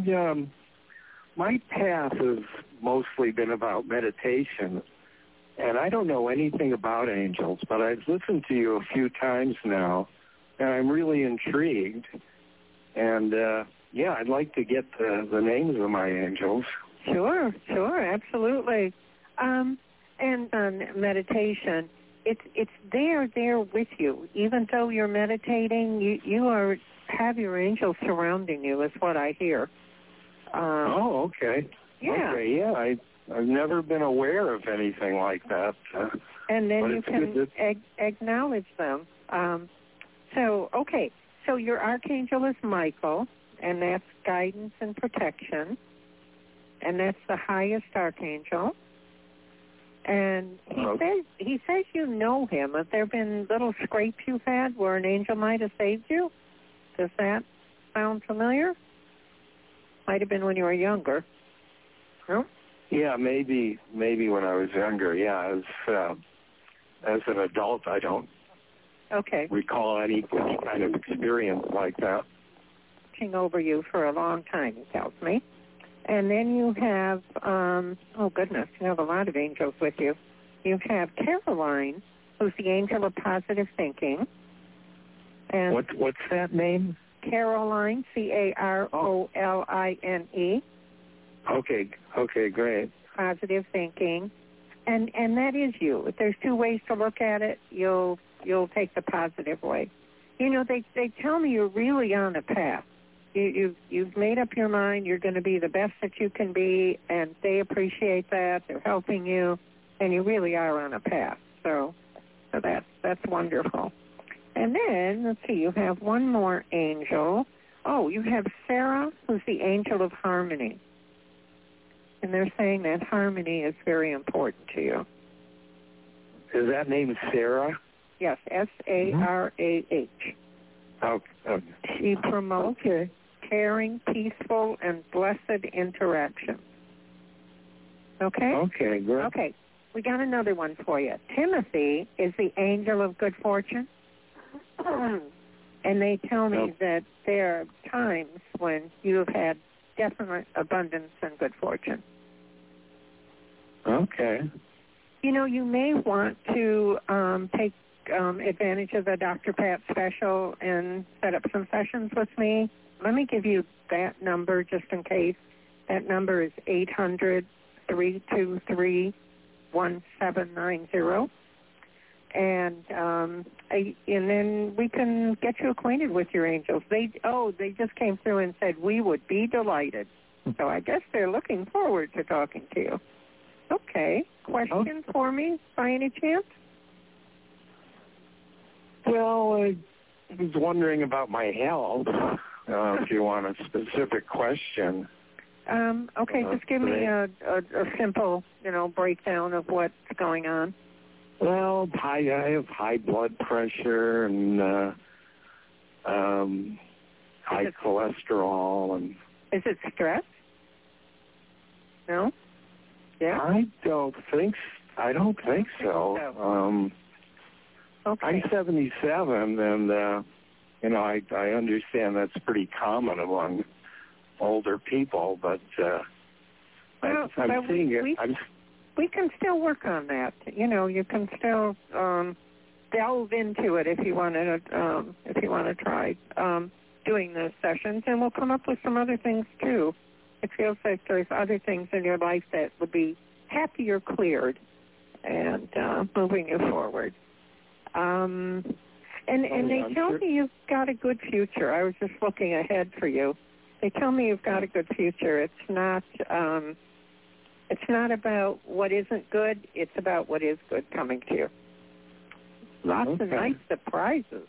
my path has mostly been about meditation, and I don't know anything about angels, but I've listened to you a few times now, and I'm really intrigued. And, I'd like to get the names of my angels. Sure, absolutely. And on meditation, it's there with you. Even though you're meditating, you have your angels surrounding you, is what I hear. Okay. Yeah. Okay, yeah. I've never been aware of anything like that. And then you can acknowledge them. So your archangel is Michael, and that's guidance and protection, and that's the highest archangel. And he says you know him. Have there been little scrapes you've had where an angel might have saved you? Does that sound familiar? Might have been when you were younger. No? Yeah, maybe when I was younger. Yeah, as an adult, I don't recall any kind of experience like that. Watching over you for a long time, he tells me. And then you have, you have a lot of angels with you. You have Caroline, who's the angel of positive thinking. And what's that name? Caroline, Caroline. Okay, great. Positive thinking. And that is you. If there's two ways to look at it, you'll take the positive way. You know, they tell me you're really on a path. You've made up your mind. You're going to be the best that you can be, and they appreciate that. They're helping you, and you really are on a path. So that's wonderful. And then, let's see, you have one more angel. Oh, you have Sarah, who's the angel of harmony. And they're saying that harmony is very important to you. Is that name Sarah? Yes, Sarah. Okay. She promotes caring, peaceful, and blessed interaction. Okay? Okay, good. Okay, we got another one for you. Timothy is the angel of good fortune. And they tell me that there are times when you have had definite abundance and good fortune. Okay. You know, you may want to take advantage of the Dr. Pat special and set up some sessions with me. Let me give you that number just in case. That number is 800-323-1790. And then we can get you acquainted with your angels. They just came through and said we would be delighted. So I guess they're looking forward to talking to you. Okay. Question for me by any chance? Well, I was wondering about my health, if you want a specific question. Okay, just give me a simple, breakdown of what's going on. Well, I have high blood pressure and high cholesterol. And is it stress? No? Yeah? I don't think so. Okay. I'm 77, and I understand that's pretty common among older people, but I'm seeing it. We can still work on that. You can still delve into it if you want to try doing those sessions, and we'll come up with some other things too. It feels like there's other things in your life that would be happier cleared and moving you forward. And they tell me you've got a good future. I was just looking ahead for you. They tell me you've got a good future. It's not about what isn't good. It's about what is good coming to you. Lots of nice surprises.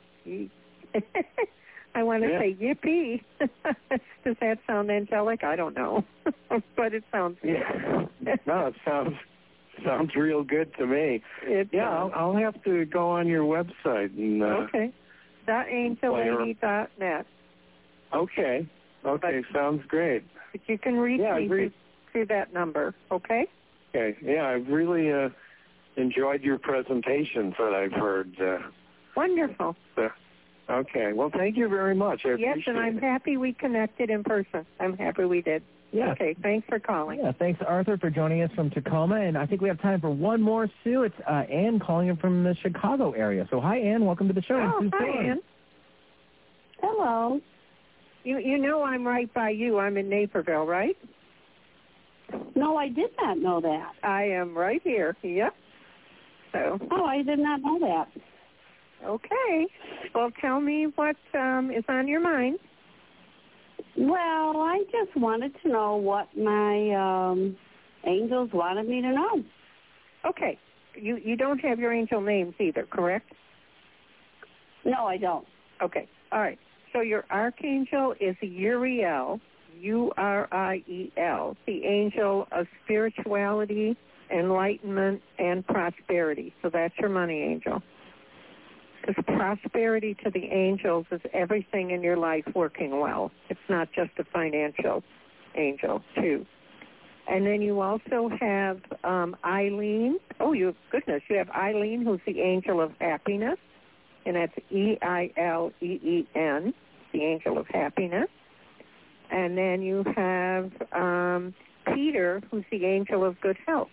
I want to say yippee. Does that sound angelic? I don't know, but it sounds good. No, it Sounds real good to me. I'll have to go on your website and okay. .angellady.net. Okay. Sounds great. But you can reach me through that number, okay? Okay. Yeah, I've really enjoyed your presentations that I've heard. Wonderful. Okay. Well, thank you very much. I appreciate and I'm happy we connected in person. I'm happy we did. Yeah. Okay, thanks for calling. Yeah, thanks, Arthur, for joining us from Tacoma. And I think we have time for one more, Sue. It's Ann calling in from the Chicago area. So, hi, Ann. Welcome to the show. Oh, hi, Ann. Hello. You know I'm right by you. I'm in Naperville, right? No, I did not know that. I am right here. Yep. So. Oh, I did not know that. Okay. Well, tell me what is on your mind. Well, I just wanted to know what my angels wanted me to know. Okay. You don't have your angel names either, correct? No, I don't. Okay. All right. So your archangel is Uriel, Uriel, the angel of spirituality, enlightenment, and prosperity. So that's your money angel. Because prosperity to the angels is everything in your life working well. It's not just a financial angel, too. And then you also have Eileen. Oh, you have Eileen, who's the angel of happiness. And that's Eileen, the angel of happiness. And then you have Peter, who's the angel of good health.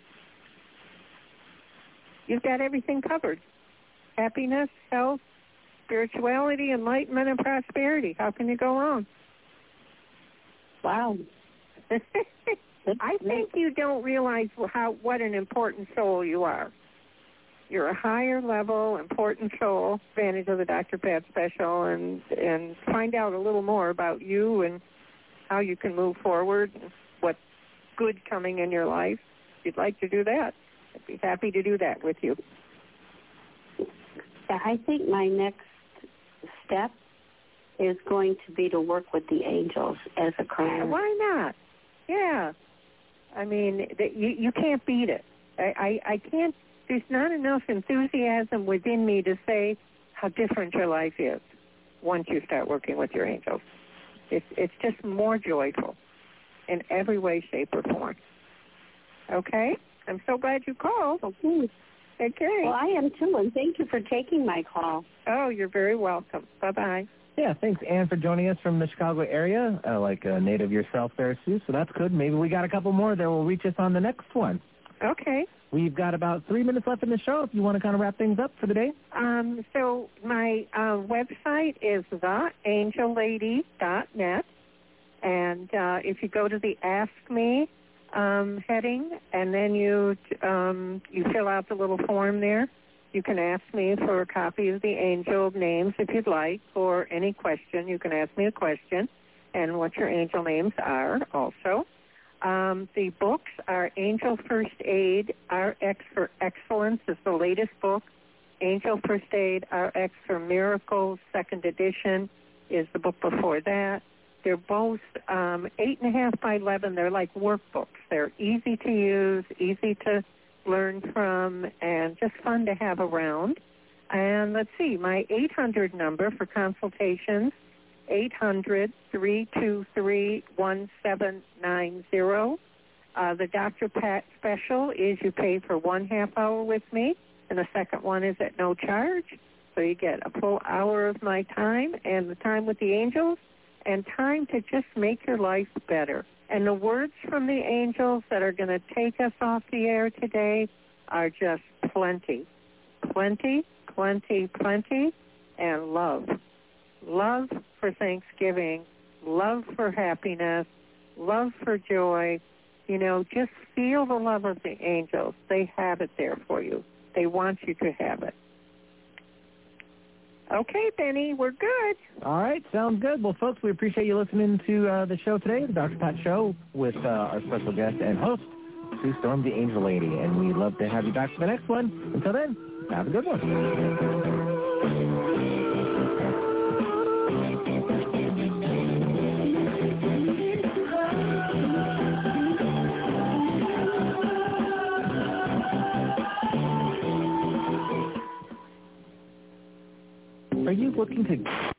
You've got everything covered. Happiness, health, spirituality, enlightenment, and prosperity. How can you go wrong? Wow. I think you don't realize what an important soul you are. You're a higher level, important soul. Advantage of the Dr. Pat special, and find out a little more about you and how you can move forward, what's good coming in your life. If you'd like to do that, I'd be happy to do that with you. Yeah, I think my next step is going to be to work with the angels as a career. Why not? Yeah. I mean, you can't beat it. I can't. There's not enough enthusiasm within me to say how different your life is once you start working with your angels. It's just more joyful in every way, shape, or form. Okay? I'm so glad you called. Okay. Well, I am too, and thank you for taking my call. Oh, you're very welcome. Bye-bye. Yeah, thanks, Ann, for joining us from the Chicago area, like a native yourself there, Sue. So that's good. Maybe we got a couple more that will reach us on the next one. Okay. We've got about 3 minutes left in the show if you want to kind of wrap things up for the day. So my website is theangellady.net, and if you go to the Ask Me heading, and then you fill out the little form there, you can ask me for a copy of the angel names if you'd like, or any question. You can ask me a question and what your angel names are also. The books are Angel First Aid, RX for Excellence is the latest book. Angel First Aid, RX for Miracles, second edition is the book before that. They're both 8.5 by 11. They're like workbooks. They're easy to use, easy to learn from, and just fun to have around. And let's see, my 800 number for consultations, 800-323-1790. The Dr. Pat special is you pay for 1/2 hour with me, and the second one is at no charge. So you get a full hour of my time and the time with the angels and time to just make your life better. And the words from the angels that are going to take us off the air today are just plenty. Plenty, plenty, plenty, and love. Love for Thanksgiving, love for happiness, love for joy. You know, just feel the love of the angels. They have it there for you. They want you to have it. Okay, Benny, we're good. All right, sounds good. Well, folks, we appreciate you listening to the show today, the Dr. Pat Show, with our special guest and host, Sue Storm, the Angel Lady. And we'd love to have you back for the next one. Until then, have a good one. looking to